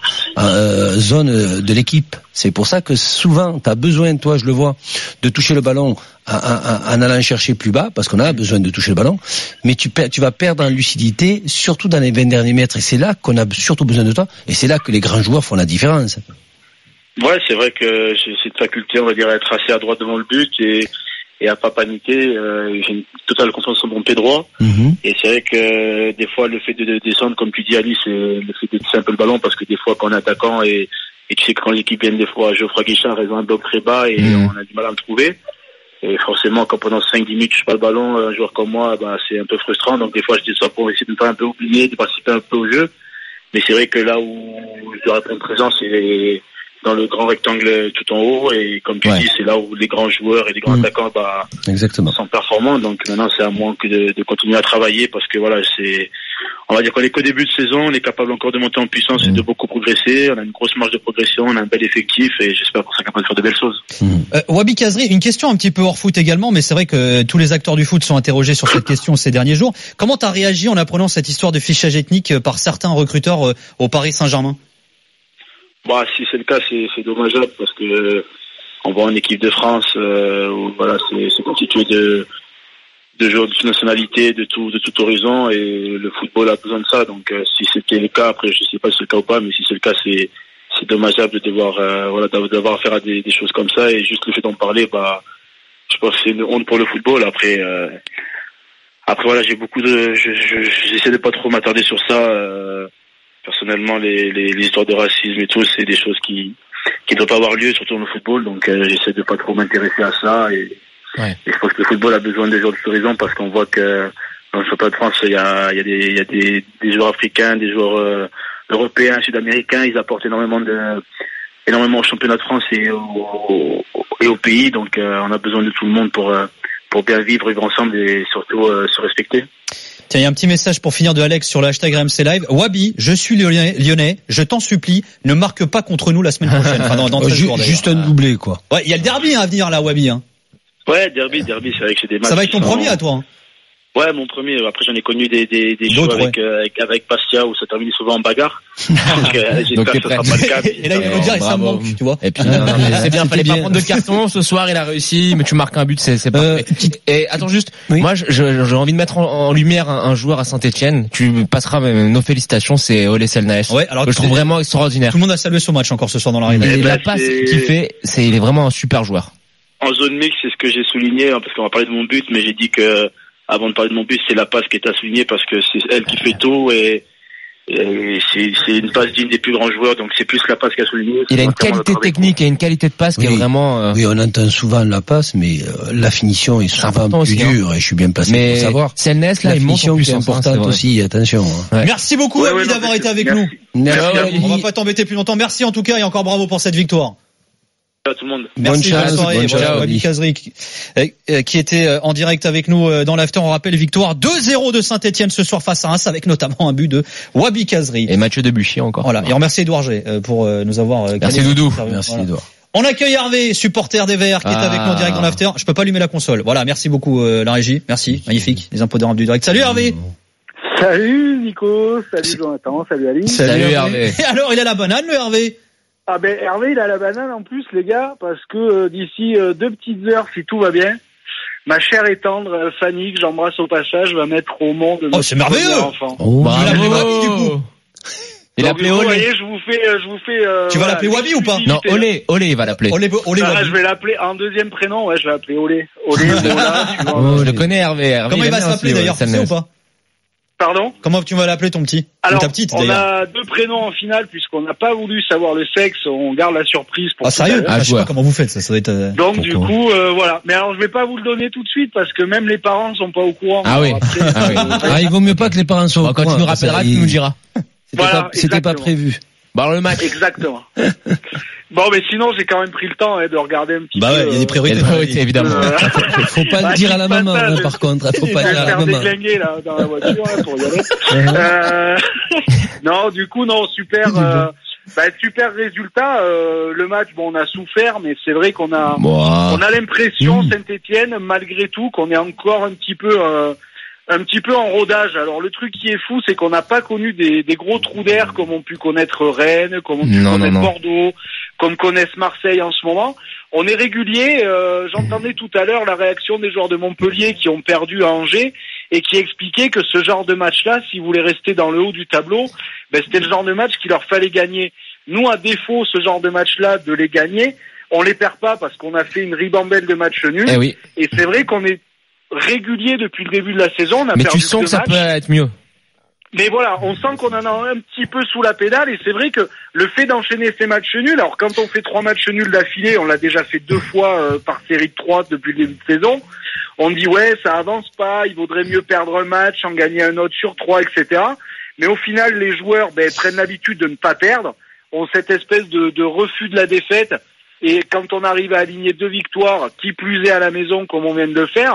zones de l'équipe. C'est pour ça que souvent, tu as besoin, toi, je le vois, de toucher le ballon en allant chercher plus bas, parce qu'on a besoin de toucher le ballon, mais tu vas perdre en lucidité, surtout dans les 20 derniers mètres. Et c'est là qu'on a surtout besoin de toi, et c'est là que les grands joueurs font la différence. Ouais, c'est vrai que j'ai cette faculté, on va dire, à être assez à droite devant le but et à pas paniquer. J'ai une totale confiance sur mon pied droit. Et c'est vrai que des fois, le fait de descendre, comme tu dis Ali, c'est le fait de tisser un peu le ballon, parce que des fois, quand on est attaquant et tu sais que quand l'équipe vient des fois, Geoffroy Guichard, ils ont un bloc très bas et on a du mal à me trouver. Et forcément, quand pendant 5-10 minutes, je touche pas le ballon, un joueur comme moi, c'est un peu frustrant. Donc des fois, je descends pour essayer de me faire un peu oublier, de participer un peu au jeu. Mais c'est vrai que là où je dois répondre présent, c'est dans le grand rectangle tout en haut, et comme tu dis, c'est là où les grands joueurs et les grands attaquants sont performants. Donc maintenant, c'est à moi que de continuer à travailler, parce que voilà, on va dire qu'on est qu'au début de saison, on est capable encore de monter en puissance et de beaucoup progresser. On a une grosse marge de progression, on a un bel effectif et j'espère qu'on sera capable de faire de belles choses. Wabi Kazri, une question un petit peu hors foot également, mais c'est vrai que tous les acteurs du foot sont interrogés sur cette question ces derniers jours. Comment t'as réagi en apprenant cette histoire de fichage ethnique par certains recruteurs au Paris Saint-Germain? Bon, si c'est le cas, c'est dommageable parce que on voit en équipe de France, où voilà, c'est constitué de joueurs de toute nationalité, de tout horizon, et le football a besoin de ça. Donc, si c'était le cas, après, je sais pas si c'est le cas ou pas, mais si c'est le cas, c'est dommageable de devoir, d'avoir affaire à des choses comme ça, et juste le fait d'en parler, bah, je pense que c'est une honte pour le football. Après voilà, j'essaie de pas trop m'attarder sur ça. Personnellement, les histoires de racisme et tout, c'est des choses qui ne doivent pas avoir lieu, surtout dans le football. Donc, j'essaie de pas trop m'intéresser à ça. Et je pense que le football a besoin des joueurs de tout horizon, parce qu'on voit que dans le championnat de France, il y a des joueurs africains, des joueurs européens, sud-américains. Ils apportent énormément au championnat de France et au pays. Donc, on a besoin de tout le monde pour bien vivre ensemble et surtout se respecter. Tiens, il y a un petit message pour finir de Alex sur le hashtag RMC Live. Wabi, je suis lyonnais, je t'en supplie, ne marque pas contre nous la semaine prochaine. Enfin, dans 13 jours, juste un doublé, quoi. Ouais, il y a le derby à venir là, Wabi. Hein. Ouais, derby, c'est vrai que c'est des matchs. Ça va être ton premier à toi. Hein. Ouais, mon premier. Après, j'en ai connu des shows avec Bastia où ça termine souvent en bagarre. Donc, j'espère que ça sera pas le cas. Et là, il veut dire, ça me manque, tu vois. Et puis, c'est bien, fallait pas prendre de carton. Ce soir, il a réussi, mais tu marques un but, c'est parfait. Et attends juste, moi, j'ai envie de mettre en lumière un joueur à Saint-Etienne. Tu passeras nos félicitations, c'est Ole Selnaes. Ouais, alors je trouve vraiment extraordinaire. Tout le monde a salué son match encore ce soir dans la Et la passe qu'il fait, il est vraiment un super joueur. En zone mixte, c'est ce que j'ai souligné, parce qu'on va parler de mon but, mais j'ai dit que, avant de parler de mon but, c'est la passe qui est à souligner, parce que c'est elle qui fait tout, et c'est une passe digne des plus grands joueurs, donc c'est plus la passe qui a souligné. Il a une qualité technique et une qualité de passe qui est vraiment... Oui, on entend souvent la passe, mais la finition est souvent plus dure, et je suis bien placé pour savoir. Selnaes, là, il monte en puissance. C'est importante aussi, attention. Ouais. Merci beaucoup, Wabi, d'avoir été avec nous. Merci. On va pas t'embêter plus longtemps. Merci en tout cas, et encore bravo pour cette victoire. À tout le monde. Merci, bonne soirée. Wabi Kazri qui était en direct avec nous dans l'after. On rappelle victoire 2-0 de Saint-Etienne ce soir face à Reims, avec notamment un but de Wabi Kazri. Et Mathieu Debuchy encore. Voilà. Et on remercie Edouard G pour nous avoir. Merci Doudou. Merci Edouard. On accueille Hervé, supporter des Verts, qui est avec nous en direct dans l'after. Je peux pas allumer la console. Voilà. Merci beaucoup la régie. Merci. Magnifique. Les impôts du direct. Salut Hervé. Salut Nico. Salut Jonathan. Salut Ali. Salut Hervé. Et alors, il a la banane le Hervé? Ah ben Hervé, il a la banane en plus, les gars, parce que d'ici 2 petites heures, si tout va bien, ma chère et tendre Fanny, que j'embrasse au passage, va mettre au monde c'est merveilleux. Enfant. Oh, tu vas l'appeler Wabi, du coup. Il a appelé Olé. Vous voyez, je vous fais. Tu vas l'appeler Wabi ou pas? Non, Olé, il va l'appeler. Olé Wabi. Je vais l'appeler en deuxième prénom, ouais, je vais l'appeler Olé. Je le connais Hervé. Comment il va s'appeler d'ailleurs, tu sais ou pas? Pardon? Comment tu vas l'appeler ton petit? Alors, ou ta petite, on a 2 prénoms en finale, puisqu'on n'a pas voulu savoir le sexe, on garde la surprise pour sérieux? Je sais pas comment vous faites, ça doit être... Donc, du coup, voilà. Mais alors, je vais pas vous le donner tout de suite, parce que même les parents ne sont pas au courant. Ah oui. Il vaut mieux pas que les parents soient au courant. Quand tu nous rappelleras, tu nous diras. C'était pas prévu. Bah, le match. Exactement. Bon, mais sinon, j'ai quand même pris le temps de regarder un petit peu. Bah ouais, il y a des priorités. Évidemment. Faut pas le dire à la maman, par contre. Faut pas le dire à la maman. Je vais faire déglinguer, là, dans la voiture, pour y aller. Non, du coup, non, super, super résultat. Le match, bon, on a souffert, mais c'est vrai qu'on a, on a l'impression, Saint-Etienne, malgré tout, qu'on est encore un petit peu en rodage. Alors le truc qui est fou, c'est qu'on n'a pas connu des gros trous d'air comme ont pu connaître Rennes, comme ont pu connaître Bordeaux, comme connaissent Marseille en ce moment. On est régulier. J'entendais tout à l'heure la réaction des joueurs de Montpellier qui ont perdu à Angers et qui expliquaient que ce genre de match-là, s'ils voulaient rester dans le haut du tableau, c'était le genre de match qu'il leur fallait gagner. Nous, à défaut, ce genre de match-là, de les gagner, on les perd pas parce qu'on a fait une ribambelle de matchs nuls. Oui. Et c'est vrai qu'on est régulier depuis le début de la saison. On a mais perdu tu sens que ça peut être mieux. Mais voilà, on sent qu'on en a un petit peu sous la pédale, et c'est vrai que le fait d'enchaîner ces matchs nuls, alors quand on fait 3 matchs nuls d'affilée, on l'a déjà fait 2 fois par série de 3 depuis le début de saison, on dit ouais, ça avance pas, il vaudrait mieux perdre un match, en gagner un autre sur 3, etc. Mais au final, les joueurs prennent l'habitude de ne pas perdre, ont cette espèce de refus de la défaite, et quand on arrive à aligner 2 victoires, qui plus est à la maison comme on vient de le faire,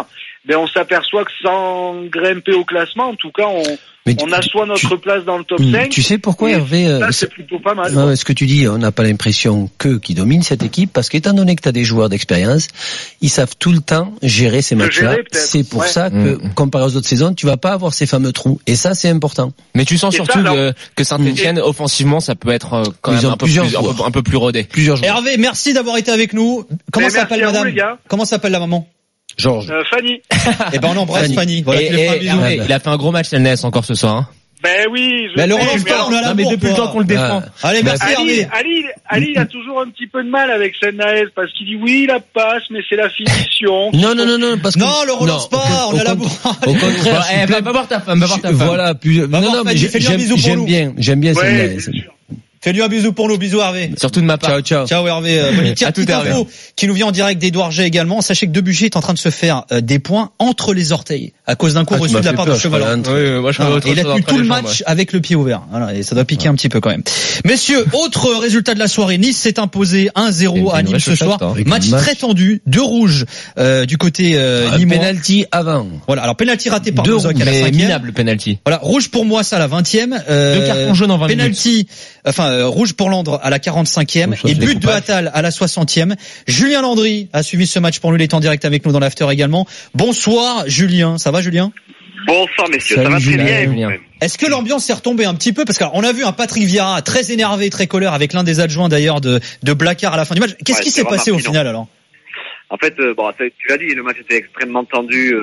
ben on s'aperçoit que sans grimper au classement, en tout cas, on assoit notre place dans le top 5. Tu sais pourquoi, Hervé, ça, c'est plutôt pas mal. Ce que tu dis, on n'a pas l'impression qui domine cette équipe, parce qu'étant donné que tu as des joueurs d'expérience, ils savent tout le temps gérer ces matchs-là. C'est pour ça que, comparé aux autres saisons, tu vas pas avoir ces fameux trous. Et ça, c'est important. Mais tu sens surtout que Saint-Etienne, offensivement, ça peut être quand même un peu plus rodé. Hervé, merci d'avoir été avec nous. Comment s'appelle madame? Comment s'appelle la maman? Georges. Fanny. Eh ben on embrasse Fanny. Voilà, il a fait un gros match LNS encore ce soir. Hein. Ben oui. Mais le remontant, on a la mais depuis le temps qu'on le défend. Allez, merci Hervé. Ali a toujours un petit peu de mal avec Sennaez parce qu'il dit oui la passe, mais c'est la finition. Non, parce que le relance pas, on a la bourre. Au contraire, va voir ta femme, Voilà, mais j'aime bien Sennaez. Fais-lui un bisou pour nous, bisous Hervé. Surtout de ma part. Ciao Hervé. Tiens, petite info qui nous vient en direct d'Édouard J également. Sachez que Debuchy est en train de se faire des points entre les orteils à cause d'un coup reçu de la part de Chevalin. Et il a tenu tout le match avec le pied ouvert. Voilà, et ça doit piquer un petit peu quand même. Messieurs, autre résultat de la soirée. Nice s'est imposé 1-0 à Nîmes ce soir. Match très tendu, 2 rouges du côté nîmois. Penalty avant. Voilà, alors penalty raté par Bozoc à la 5e. Minable penalty. Voilà, rouge pour moi ça à la 20e. 2 cartons jaunes en 20 penalty, rouge pour Landre à la 45e et but de Attal à la 60e. Julien Landry a suivi ce match pour nous, il est en direct avec nous dans l'after également. Bonsoir Julien, ça va Julien? Bonsoir messieurs, ça va très bien. Est-ce que l'ambiance s'est retombée un petit peu? Parce qu'on a vu un Patrick Vieira très énervé, très colère avec l'un des adjoints d'ailleurs de Blacard à la fin du match. Qu'est-ce qui s'est passé au final alors? En fait, tu l'as dit, le match était extrêmement tendu.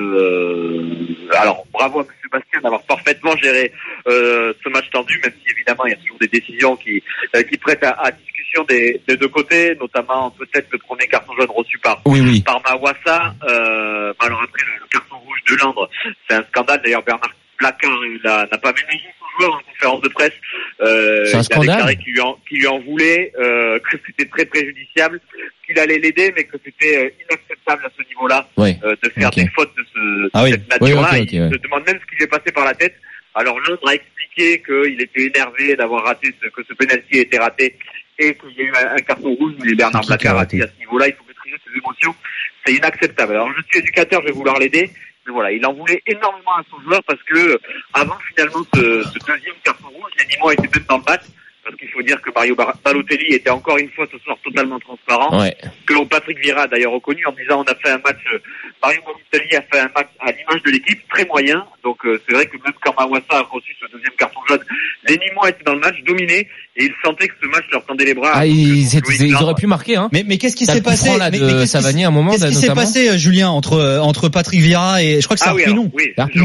Alors, bravo à M. Bastien d'avoir parfaitement géré ce match tendu, même si évidemment il y a toujours des décisions qui prêtent à discussion des deux côtés, notamment peut-être le premier carton jaune reçu par Mawassa. Alors après le carton rouge de Landre, c'est un scandale. D'ailleurs, Bernard Blacard n'a pas ménagé son joueur en conférence de presse. C'est un scandale. Il a déclaré qu'il lui en voulait, que c'était très préjudiciable, qu'il allait l'aider, mais que c'était inacceptable à ce niveau-là de faire des fautes de cette nature-là. Il se demande même ce qui lui est passé par la tête. Alors Londres a expliqué qu'il était énervé d'avoir raté que ce penalty était raté et qu'il y a eu un carton rouge, mais Bernard Blacard a dit à ce niveau-là, il faut maîtriser ses émotions. C'est inacceptable. Alors je suis éducateur, je vais vouloir l'aider. Mais voilà, il en voulait énormément à son joueur parce que avant finalement ce deuxième carton rouge, les Nîmois étaient même dans le match. Parce qu'il faut dire que Mario Balotelli était encore une fois ce soir totalement transparent. Que Patrick Vieira a d'ailleurs reconnu en disant on a fait un match, Mario Balotelli a fait un match à l'image de l'équipe, très moyen. Donc c'est vrai que même quand Mawassa a reçu ce deuxième carton jaune, les Nîmois étaient dans le match, dominés, et ils sentaient que ce match leur tendait les bras. Ils auraient pu marquer, hein. Mais qu'est-ce qui s'est passé? Savani à un moment. Qu'est-ce qui s'est passé, Julien, entre Patrick Vieira et je crois que c'est Arpinon.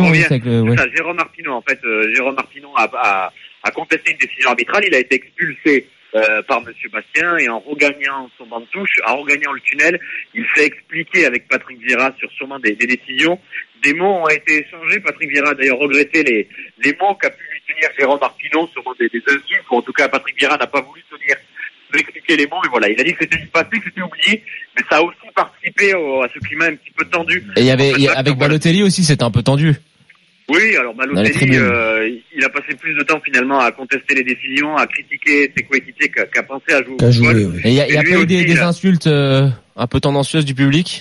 Jérôme Arpinon, en fait, Jérôme Arpinon a contesté une décision arbitrale, il a été expulsé par Monsieur Bastien et en regagnant son banc de touche, en regagnant le tunnel, il s'est expliqué avec Patrick Vieira sur sûrement des décisions. Des mots ont été échangés. Patrick Vieira a d'ailleurs regretté les mots qu'a pu lui tenir Jérôme Arpinon, sûrement des insultes, ou en tout cas Patrick Vieira n'a pas voulu tenir d'expliquer les mots, mais voilà, il a dit que c'était du passé, que c'était oublié, mais ça a aussi participé à ce climat un petit peu tendu. Et avec Balotelli aussi, c'était un peu tendu. Oui, alors Balotelli, il a passé plus de temps finalement à contester les décisions, à critiquer ses coéquipiers qu'à penser à jouer au football. Et il y a pas eu des insultes un peu tendancieuses du public?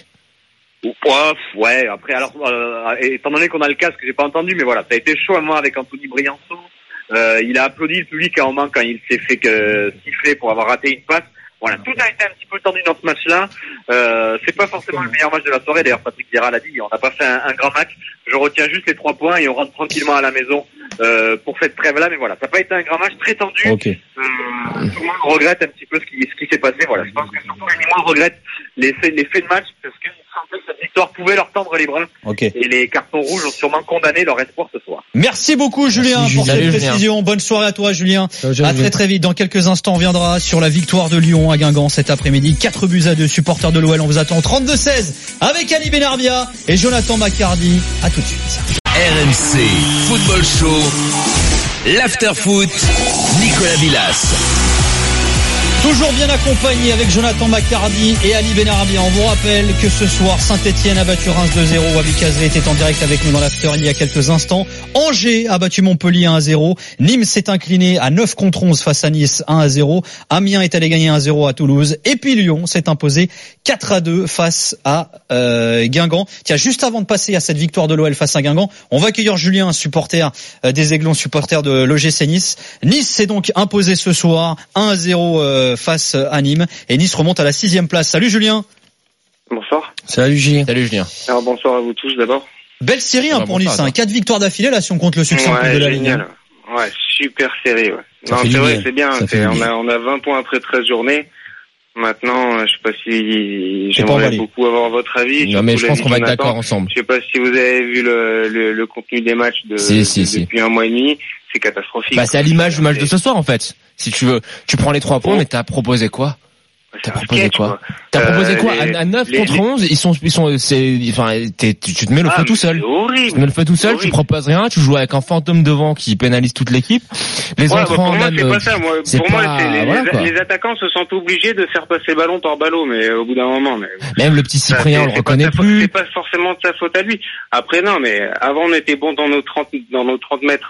Ouais, après alors étant donné qu'on a le casque, j'ai pas entendu, mais voilà, ça a été chaud à moi avec Anthony Briançon. Il a applaudi le public à un moment quand il s'est fait siffler pour avoir raté une passe. Voilà, tout a été un petit peu tendu dans ce match-là. C'est pas forcément le meilleur match de la soirée. D'ailleurs, Patrick Vieira l'a dit, on n'a pas fait un grand match. Je retiens juste les 3 points et on rentre tranquillement à la maison pour cette trêve-là. Mais voilà, ça n'a pas été un grand match, très tendu. Tout le monde regrette un petit peu ce qui s'est passé. Voilà, je pense que surtout les Nîmois regrettent les faits de match parce qu'ils sentaient que cette victoire pouvait leur tendre les bras. Et les cartons rouges ont sûrement condamné leur espoir ce soir. Merci beaucoup Julien pour cette précision. Bonne soirée à toi Julien. À très vite. Dans quelques instants, on viendra sur la victoire de Lyon à Guingamp cet après-midi. 4-2, supporters de l'OL. On vous attend 32-16 avec Ali Benarbia et Jonathan Macardy. À tout de suite. RMC Football Show, l'after foot, Nicolas Villas. Toujours bien accompagné avec Jonathan McCardy et Ali Benarabi. On vous rappelle que ce soir, Saint-Etienne a battu Reims 2-0. Wabi Kazé était en direct avec nous dans l'after il y a quelques instants. Angers a battu Montpellier 1-0. Nîmes s'est incliné à 9-11 face à Nice 1-0. Amiens est allé gagner 1-0 à Toulouse. Et puis Lyon s'est imposé 4-2 face à Guingamp. Tiens, juste avant de passer à cette victoire de l'OL face à Guingamp, on va accueillir Julien, supporter des Aiglons, supporter de l'OGC Nice. Nice s'est donc imposé ce soir 1-0 face à Nîmes et Nice remonte à la 6e place. Salut Julien. Bonsoir. Salut Julien. Salut Julien. Alors bonsoir à vous tous d'abord. Belle série pour Nice, 4 victoires d'affilée là si on compte le succès de la Ligue. Ouais, super série. Ouais. Non, c'est vrai, c'est bien. On a 20 points après 13 journées. Maintenant, je sais pas si j'aimerais beaucoup avoir votre avis. Non, mais je pense qu'on va être d'accord ensemble. Je sais pas si vous avez vu le contenu des matchs depuis un mois et demi. C'est catastrophique. C'est à l'image du match de ce soir en fait. Si tu veux, tu prends les 3 points, mais t'as proposé quoi? T'as proposé quoi à 9 contre 11, tu te mets le feu tout seul. Horrible. Tu te mets le feu tout seul, tu proposes rien, tu joues avec un fantôme devant qui pénalise toute l'équipe. Les entrants même. C'est pas ça. Pour moi, les attaquants se sentent obligés de faire passer le ballon par ballot, mais au bout d'un moment. Même le petit Cyprien, on le reconnaît plus. C'est pas forcément de sa faute à lui. Après non, mais avant on était bon dans nos 30 mètres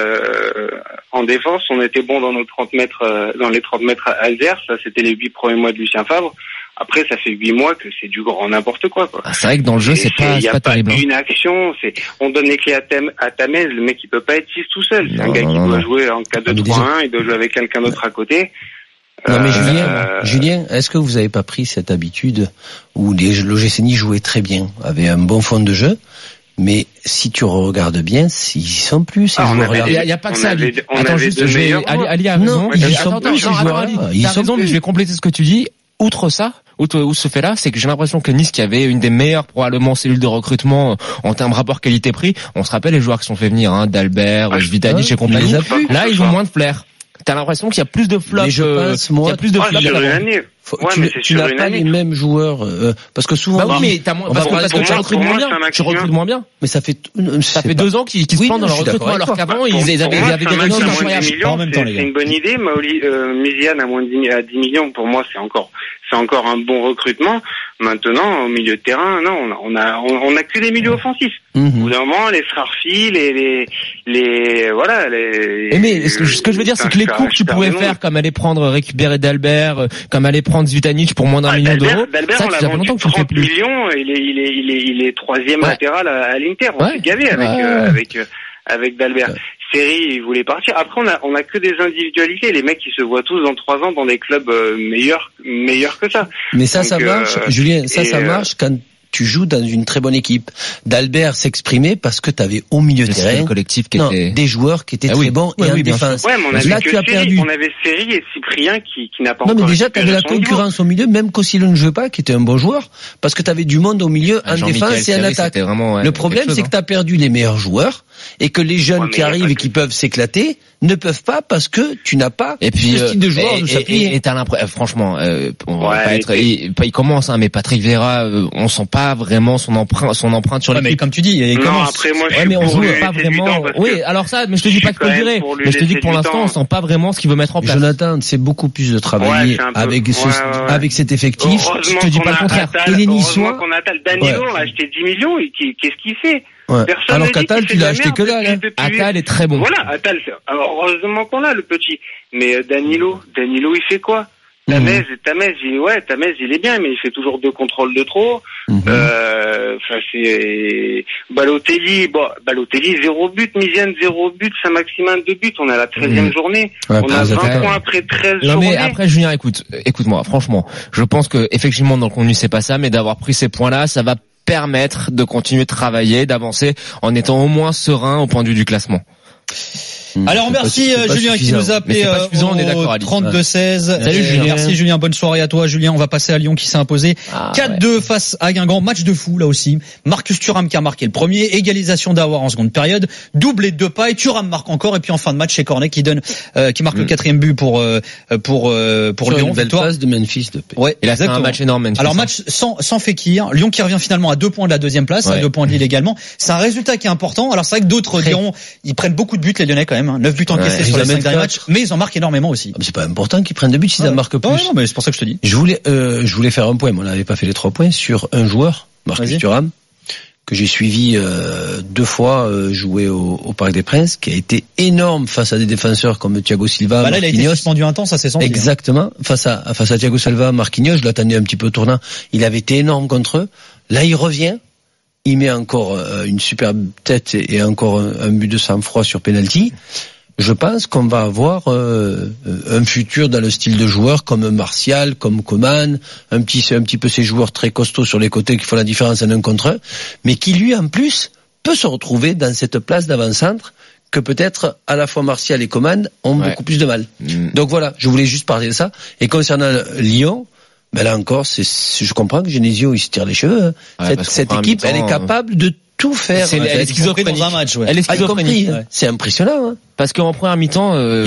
en défense, on était bon dans nos 30 mètres dans les 30 mètres à Alzère. Ça c'était les 8 premiers mois de Lucien Favre. Après, ça fait 8 mois que c'est du grand n'importe quoi. C'est vrai que dans le jeu, c'est pas terrible. Il y a pas une action, on donne les clés à Tamez, le mec il peut pas être 6 tout seul. C'est un gars qui doit jouer en 4-2-3-1, il doit jouer avec quelqu'un d'autre à côté. Non mais Julien, est-ce que vous avez pas pris cette habitude où l'OGC Nice jouait très bien, avait un bon fond de jeu? Mais si tu regardes bien, ils sont plus ces joueurs-là. Il y a pas que ça. Attends juste, Ali a raison. Ils sont plus ces joueurs-là. T'as raison, mais je vais compléter ce que tu dis. Outre ce fait-là, c'est que j'ai l'impression que Nice, qui avait une des meilleures probablement cellules de recrutement en termes rapport qualité-prix, on se rappelle les joueurs qui sont fait venir, d'Albert, Vitanic et compagnie. Là, ils ont moins de flair. T'as l'impression qu'il y a plus de flops. Je pense, moi, il y a plus de flops. Tu n'as pas les mêmes joueurs, parce que souvent. Bah oui, mais t'as moins, parce que tu recrutes moins bien. Tu recrutes moins bien. Mais ça fait 2 ans qu'ils se plantent dans leur recrutement, alors qu'avant, ils avaient des raisons incroyables. En même temps, c'est une bonne idée. Miziane à 10 millions, pour moi, c'est encore un bon recrutement. Maintenant, au milieu de terrain, non, on a que des milieux offensifs. Au bout d'un moment, les Srarfi, mais ce que je veux dire, c'est que les coups que tu pouvais faire, comme aller récupérer d'Albert, comme aller prendre Zvitanic pour moins d'1 million d'euros, ça, tu as longtemps que tu fais plus. 30 millions, il est 3e latéral à l'Inter. On s'est gavé avec d'Albert. Série, il voulait partir. Après, on a que des individualités. Les mecs, ils se voient tous dans 3 ans dans des clubs meilleurs que ça. Mais ça marche, Julien. Ça marche quand tu joues dans une très bonne équipe. D'Albert s'exprimait parce que tu avais au milieu de terrain des joueurs qui étaient très bons et en défense. Ouais, mais là, tu as perdu. On avait Série et Cyprien qui n'a pas encore. Non, mais déjà, tu avais la concurrence au milieu, même qu'Osilo ne jouait pas, qui était un bon joueur, parce que tu avais du monde au milieu en défense et en attaque. Le problème, c'est que tu as perdu les meilleurs joueurs et que les jeunes qui arrivent et qui peuvent s'éclater ne peuvent pas parce que tu n'as pas ce style de joueur de s'appuyer. Et t'as l'impression, franchement, on va pas être, il commence, mais Patrick Vieira, on sent pas vraiment son empreinte sur l'équipe. Mais comme tu dis, il commence. Après, moi, mais on joue pas vraiment. Oui, alors ça, mais je te dis pas qu'il faut le virer. Mais je te dis que pour l'instant, on sent pas vraiment ce qu'il veut mettre en place. Jonathan, c'est beaucoup plus de travailler avec cet effectif. Je te dis pas le contraire. Et les Niçois. Qu'on a Danilo, on l'a acheté 10 millions, et qu'est-ce qu'il fait? Alors qu'Atal, tu l'as acheté que là. Atal est très bon. Voilà, Atal, alors heureusement qu'on l'a, le petit. Mais Danilo, il fait quoi? Tamez, il est bien, mais il fait toujours 2 contrôles de trop. C'est Balotelli, 0 but, Miziane 0 but, Saint-Maximin 2 buts. On est à la 13e journée. On a 20 points après 13 journées. Non mais après, Julien, écoute-moi, franchement, je pense que effectivement dans le contenu c'est pas ça, mais d'avoir pris ces points-là, ça va permettre de continuer de travailler, d'avancer en étant au moins serein au point de vue du classement. Alors on remercie Julien qui nous a appelé au 32-16. Salut Julien. Merci Julien, bonne soirée à toi Julien. On va passer à Lyon qui s'est imposé 4-2 face à Guingamp. Match de fou là aussi. Marcus Thuram qui a marqué le premier, égalisation d'Aouar en seconde période, doublé de Depay, Thuram marque encore et puis en fin de match c'est Cornet qui marque le 4e but pour Lyon. Une belle passe de Memphis. Ouais, il a fait un match énorme. Alors match sans Fekir, Lyon qui revient finalement à 2 points de la 2e place, à 2 points de Lille également. C'est un résultat qui est important. Alors c'est vrai que d'autres diront ils prennent beaucoup de buts les Lyonnais quand même. même, hein. 9 buts encaissés sur les 5 derniers matchs, mais ils en marquent énormément aussi. C'est pas important qu'ils prennent des buts s'ils en marquent plus. Non, mais c'est pour ça que je te dis. Je voulais faire un point, mais on n'avait pas fait les 3 points sur un joueur, Marcus Thuram, que j'ai suivi 2 fois jouer au Parc des Princes, qui a été énorme face à des défenseurs comme Thiago Silva, là, il a été suspendu un temps, ça c'est senti. Exactement. Face à Thiago Silva, Marquinhos, je l'attendais un petit peu au tournant. Il avait été énorme contre eux. Là, il revient. Il met encore une superbe tête et encore un but de sang-froid sur penalty. Je pense qu'on va avoir un futur dans le style de joueur comme Martial, comme Coman, un petit peu ces joueurs très costauds sur les côtés qui font la différence en 1 contre 1, mais qui lui en plus peut se retrouver dans cette place d'avant-centre que peut-être à la fois Martial et Coman ont beaucoup plus de mal. Donc voilà, je voulais juste parler de ça. Et concernant Lyon, ben là encore, je comprends que Genesio il se tire les cheveux. Cette équipe, elle est capable de tout faire. Elle est schizophrène dans un match. Elle est schizophrènique. C'est impressionnant. Parce qu'en première mi-temps, il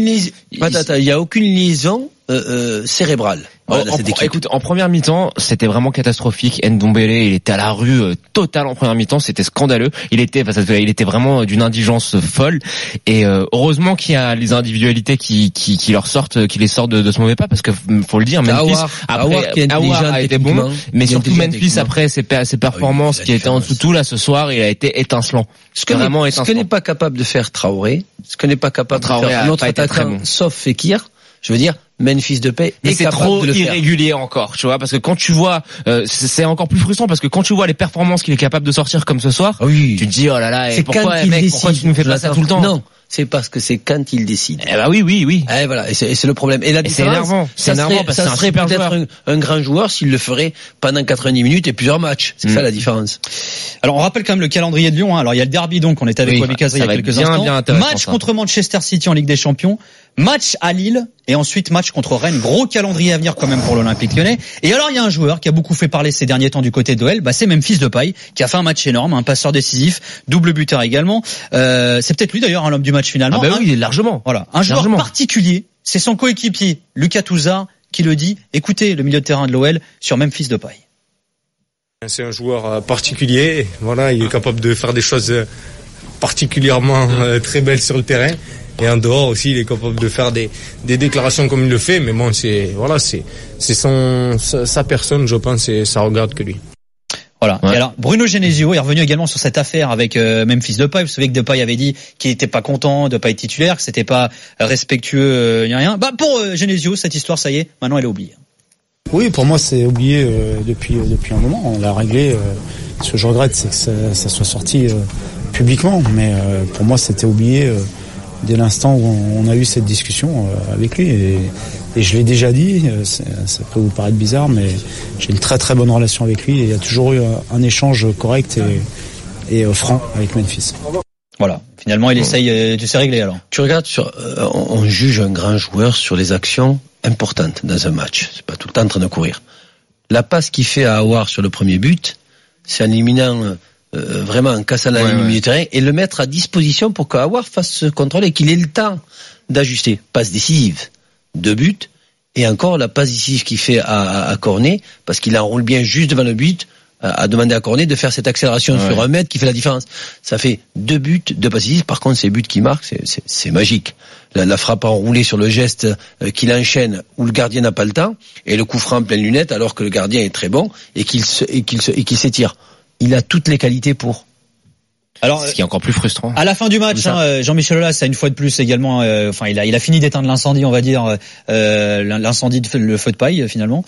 y a aucune liaison cérébrale. Écoute, en première mi-temps, c'était vraiment catastrophique. Ndombele, il était à la rue totale en première mi-temps, c'était scandaleux. Il était vraiment d'une indigence folle. Et heureusement qu'il y a les individualités qui leur sortent, qui les sortent de ce mauvais pas, parce que faut le dire, Memphis Aouar a été bon, mais surtout Memphis après ses performances qui étaient en dessous de tout là ce soir, il a été étincelant. Ce que n'est pas capable de faire Traoré, ce que n'est pas capable de faire notre attaquant, sauf Fekir. Je veux dire, Memphis Depay est capable de le faire. C'est trop irrégulier encore, tu vois, parce que quand tu vois, c'est encore plus frustrant parce que quand tu vois les performances qu'il est capable de sortir comme ce soir, tu te dis oh là là, pourquoi tu nous fais pas ça tout le temps? Non. C'est parce que c'est quand il décide. Eh bah oui. Eh voilà, et c'est le problème. Et la différence, c'est énervant parce que ça serait peut-être un grand joueur s'il le ferait pendant 90 minutes et plusieurs matchs. C'est ça la différence. Alors on rappelle quand même le calendrier de Lyon. Alors il y a le derby, donc on était avec Wabi Kazri il y a quelques instants. Match contre Manchester City en Ligue des Champions. Match à Lille et ensuite match contre Rennes. Gros calendrier à venir quand même pour l'Olympique Lyonnais. Et alors il y a un joueur qui a beaucoup fait parler ces derniers temps du côté de l'OL, c'est Memphis Depay qui a fait un match énorme, un passeur décisif, double buteur également. C'est peut-être lui d'ailleurs l'homme du match finalement. Oui, il est largement. Voilà, un joueur particulier. C'est son coéquipier Lucas Touzard qui le dit. Écoutez le milieu de terrain de l'OL sur Memphis Depay. C'est un joueur particulier. Voilà, il est capable de faire des choses particulièrement très belles sur le terrain. Et en dehors aussi, il est capable de faire des déclarations comme il le fait. Mais bon, c'est sa personne, je pense, et ça regarde que lui. Voilà. Ouais. Et alors, Bruno Genesio est revenu également sur cette affaire avec Memphis Depay. Vous savez que Depay avait dit qu'il n'était pas content de pas être titulaire, que c'était pas respectueux, ni rien. Pour Genesio, cette histoire, ça y est, maintenant elle est oubliée. Oui, pour moi, c'est oublié depuis un moment. On l'a réglé. Ce que je regrette, c'est que ça soit sorti publiquement. Mais pour moi, c'était oublié dès l'instant où on a eu cette discussion avec lui. Et je l'ai déjà dit, ça peut vous paraître bizarre, mais j'ai une très très bonne relation avec lui et il y a toujours eu un échange correct et franc avec Memphis. Voilà, finalement il essaye de se régler alors. Tu regardes, on juge un grand joueur sur les actions importantes dans un match, c'est pas tout le temps en train de courir. La passe qu'il fait à Aouar sur le premier but, c'est en éliminant vraiment en cassant la ligne du terrain et le mettre à disposition pour qu'Aouar fasse ce contrôle et qu'il ait le temps d'ajuster. Passe décisive. 2 buts, et encore la passe décisive qu'il fait à Cornet, parce qu'il enroule bien juste devant le but, à demander à Cornet de faire cette accélération sur 1 mètre qui fait la différence. Ça fait 2 buts, 2 passes décisives. Par contre, ces buts qu'il marque, c'est magique. La frappe enroulée sur le geste qu'il enchaîne, où le gardien n'a pas le temps, et le coup franc en pleine lunette, alors que le gardien est très bon, et qu'il s'étire. Il a toutes les qualités pour. Alors, ce qui est encore plus frustrant. À la fin du match, Jean-Michel Aulas a une fois de plus également, il a fini d'éteindre l'incendie, on va dire, l'incendie, le feu de paille finalement.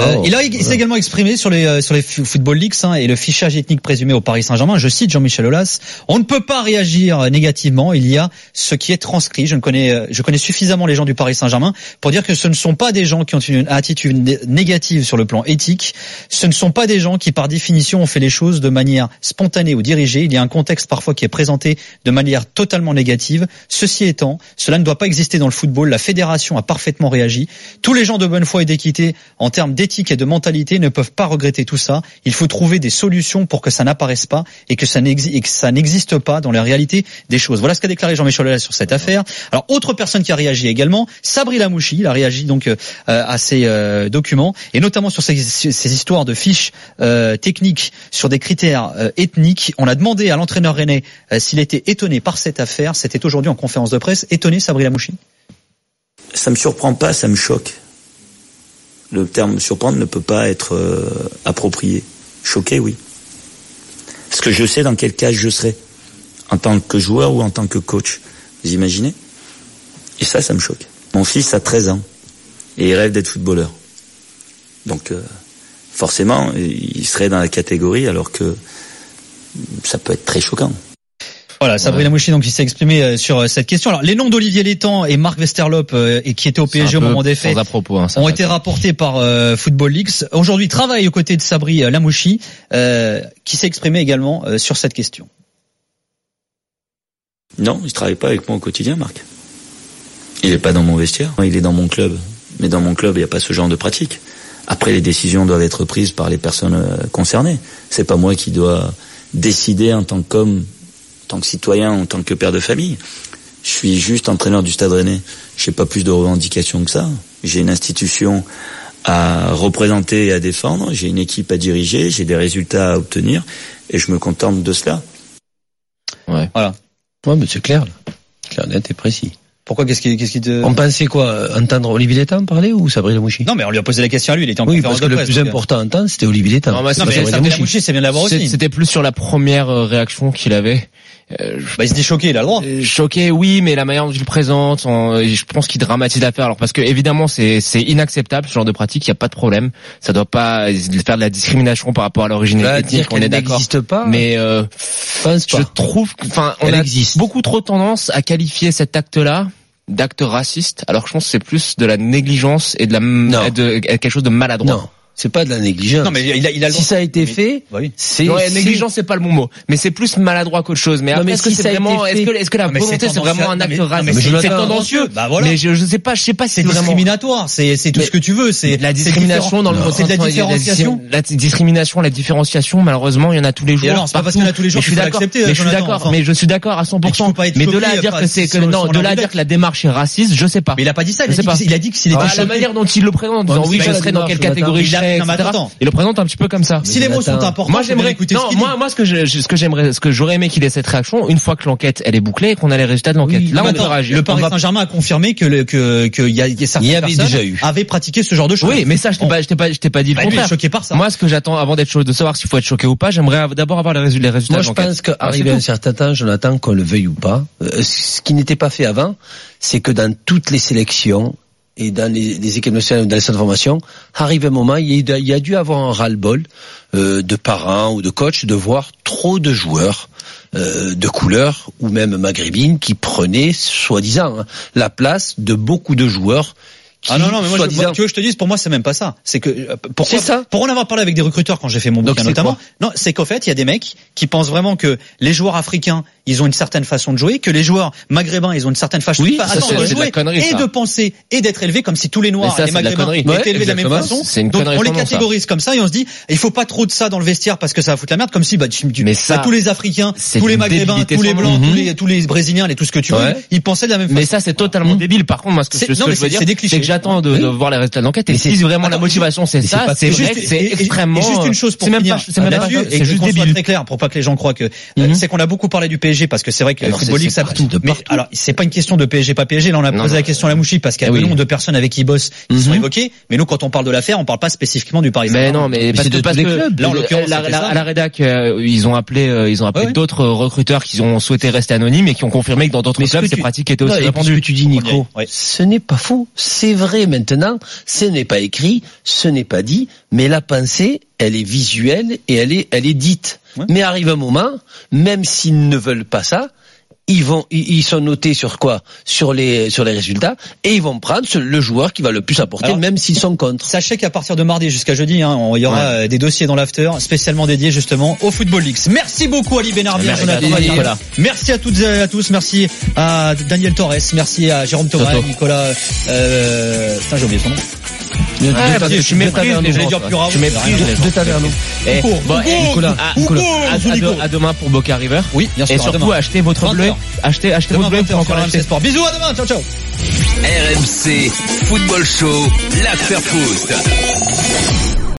Il s'est également exprimé sur les Football Leaks et le fichage ethnique présumé au Paris Saint-Germain. Je cite Jean-Michel Aulas: on ne peut pas réagir négativement. Il y a ce qui est transcrit. Je connais suffisamment les gens du Paris Saint-Germain pour dire que ce ne sont pas des gens qui ont une attitude négative sur le plan éthique. Ce ne sont pas des gens qui, par définition, ont fait les choses de manière spontanée ou dirigée. Il y a un contexte parfois qui est présenté de manière totalement négative. Ceci étant, cela ne doit pas exister dans le football. La fédération a parfaitement réagi. Tous les gens de bonne foi et d'équité, en termes d'éthique et de mentalité, ne peuvent pas regretter tout ça. Il faut trouver des solutions pour que ça n'apparaisse pas et que ça n'existe pas dans la réalité des choses. Voilà ce qu'a déclaré Jean-Michel Aulas sur cette affaire. Alors, autre personne qui a réagi également, Sabri Lamouchi, il a réagi donc à ces documents et notamment sur ces histoires de fiches techniques sur des critères ethniques. On a demandé à l'entraîneur l'entraîneur rennais, s'il était étonné par cette affaire, c'était aujourd'hui en conférence de presse. Étonné, Sabri Lamouchi? Ça me surprend pas, ça me choque. Le terme surprendre ne peut pas être approprié. Choqué, oui. Parce que je sais dans quel cas je serai, en tant que joueur ou en tant que coach. Vous imaginez? Et ça me choque. Mon fils a 13 ans et il rêve d'être footballeur. Donc forcément, il serait dans la catégorie alors que ça peut être très choquant. Voilà, Sabri Lamouchi, donc, il s'est exprimé sur cette question. Alors, les noms d'Olivier Létang et Marc Westerlop, et qui étaient au PSG au moment des faits, ont été rapportés par Football Leaks. Aujourd'hui, travaille aux côtés de Sabri Lamouchi, qui s'est exprimé également sur cette question. Non, il travaille pas avec moi au quotidien, Marc. Il est pas dans mon vestiaire, il est dans mon club. Mais dans mon club, il n'y a pas ce genre de pratique. Après, les décisions doivent être prises par les personnes concernées. C'est pas moi qui dois décider en tant qu'homme, en tant que citoyen, en tant que père de famille. Je suis juste entraîneur du Stade Rennais. Je n'ai pas plus de revendications que ça. J'ai une institution à représenter et à défendre. J'ai une équipe à diriger. J'ai des résultats à obtenir. Et je me contente de cela. Ouais. Voilà. Ouais, mais c'est clair. Clair, net et précis. Pourquoi, qu'est-ce qui te... On pensait quoi? Entendre Olivier Létang parler ou Sabri Lamouchi? Non, mais on lui a posé la question à lui, il était en conférence de presse. Parce que le plus important à entendre, c'était Olivier Létang. Non, mais Sabri Lamouchi, c'est bien d'avoir aussi. C'était plus sur la première réaction qu'il avait. Il se dit choqué, il a le droit. Choqué, oui, mais la manière dont il le présente, je pense qu'il dramatise l'affaire. Alors, parce que, évidemment, c'est inacceptable, ce genre de pratique, il n'y a pas de problème. Ça doit pas faire de la discrimination par rapport à l'origine ethnique, on est d'accord. N'existe pas. Mais, je trouve on a beaucoup trop tendance à qualifier cet acte-là d'acte raciste, alors que je pense que c'est plus de la négligence et de quelque chose de maladroit. Non. C'est pas de la négligence. Non, mais il a si ça a été fait, c'est négligence, c'est pas le bon mot, mais c'est plus maladroit qu'autre chose. Mais après, est-ce que c'est vraiment, est-ce que la volonté c'est vraiment un acte raciste? C'est tendancieux. Bah voilà. Mais je sais pas si c'est discriminatoire. C'est tout ce que tu veux. C'est la discrimination dans le c'est de la différenciation. La discrimination, la différenciation, malheureusement, il y en a tous les jours. Alors, c'est pas parce qu'il y en a tous les jours. Je suis d'accord. Mais je suis d'accord à 100%. Mais de là à dire que c'est de là à dire que la démarche est raciste, je sais pas. Mais il a pas dit ça. Il a dit que s'il était la manière dont il le présente, en disant oui, je serais dans quelle catégorie je serais, etc. Il le présente un petit peu comme ça. Si les mots sont importants, moi j'aimerais écouter. Non, moi ce que j'aurais aimé qu'il ait cette réaction une fois que l'enquête elle est bouclée et qu'on a les résultats de l'enquête. Là on peut réagir. Le Paris Saint-Germain a confirmé que il y a certaines personnes avaient pratiqué ce genre de choses. Oui, mais ça je t'ai pas dit le contraire. Choqué par ça. Moi ce que j'attends avant d'être chaud de savoir s'il faut être choqué ou pas, j'aimerais d'abord avoir les résultats de l'enquête. Moi je pense qu'arrivé à un certain temps, Jonathan, qu'on le veuille ou pas, ce qui n'était pas fait avant, c'est que dans toutes les sélections et dans les équipes nationales ou dans les centres de formation, arrive un moment, il y a dû avoir un ras-le-bol de parents ou de coachs de voir trop de joueurs de couleur ou même maghrébines qui prenaient, soi-disant, la place de beaucoup de joueurs. Non, mais moi, tu veux que je te dise, pour moi, c'est même pas ça. C'est que, pour en avoir parlé avec des recruteurs quand j'ai fait mon bouquin notamment, non, c'est qu'en fait, il y a des mecs qui pensent vraiment que les joueurs africains, ils ont une certaine façon de jouer, que les joueurs maghrébins, ils ont une certaine façon de jouer, et de penser, et d'être élevés comme si tous les noirs et les maghrébins étaient élevés de la même façon. Donc, on les catégorise comme ça, et on se dit, il faut pas trop de ça dans le vestiaire parce que ça va foutre la merde, comme si, tous les africains, tous les maghrébins, tous les blancs, tous les brésiliens, tout ce que tu veux, ils pensaient de la même façon. Mais ça, c'est totalement débile. Par contre, moi, ce que je veux dire, c'est que j'attends de voir les résultats de l'enquête et si vraiment la motivation c'est ça, c'est vrai que c'est extrêmement. Juste une chose pour finir, c'est juste débile. Très clair pour pas que les gens croient que c'est qu'on a beaucoup parlé du PSG parce que c'est vrai que le football league ça partout. Mais alors c'est pas une question de PSG pas PSG. Là on a posé la question à Lamouchi parce qu'il y a le nombre de personnes avec qui il bosse qui sont évoquées. Mais nous quand on parle de l'affaire, on parle pas spécifiquement du Paris Saint-Germain. Mais non, mais parce que là en l'occurrence à la rédac ils ont appelé d'autres recruteurs qui ont souhaité rester anonymes et qui ont confirmé que dans d'autres clubs ces pratiques étaient aussi répandues. Ce que tu dis Nico, ce n'est pas faux, c'est vrai. Maintenant, ce n'est pas écrit, ce n'est pas dit, mais la pensée, elle est visuelle et elle est dite. Ouais. Mais arrive un moment, même s'ils ne veulent pas ça, ils sont notés sur quoi? Sur les résultats, et ils vont prendre le joueur qui va le plus apporter. Alors, même s'ils sont contre. Sachez qu'à partir de mardi jusqu'à jeudi, il y aura des dossiers dans l'after spécialement dédiés justement au Football League. Merci beaucoup Ali Benarbia, Jonathan. Merci à toutes et à tous. Merci à Daniel Torres. Merci à Jérôme Thomas, Nicolas. J'ai oublié son nom. Je suis méprise, j'allais dire plus rare. De Taverneau. Nicolas. À demain pour Boca River. Oui, bien sûr. Et surtout, achetez votre bleu. Achetez votre bleu pour encore l'acheter. Sport. Bisous, à demain. Ciao. RMC Football Show, l'after foot.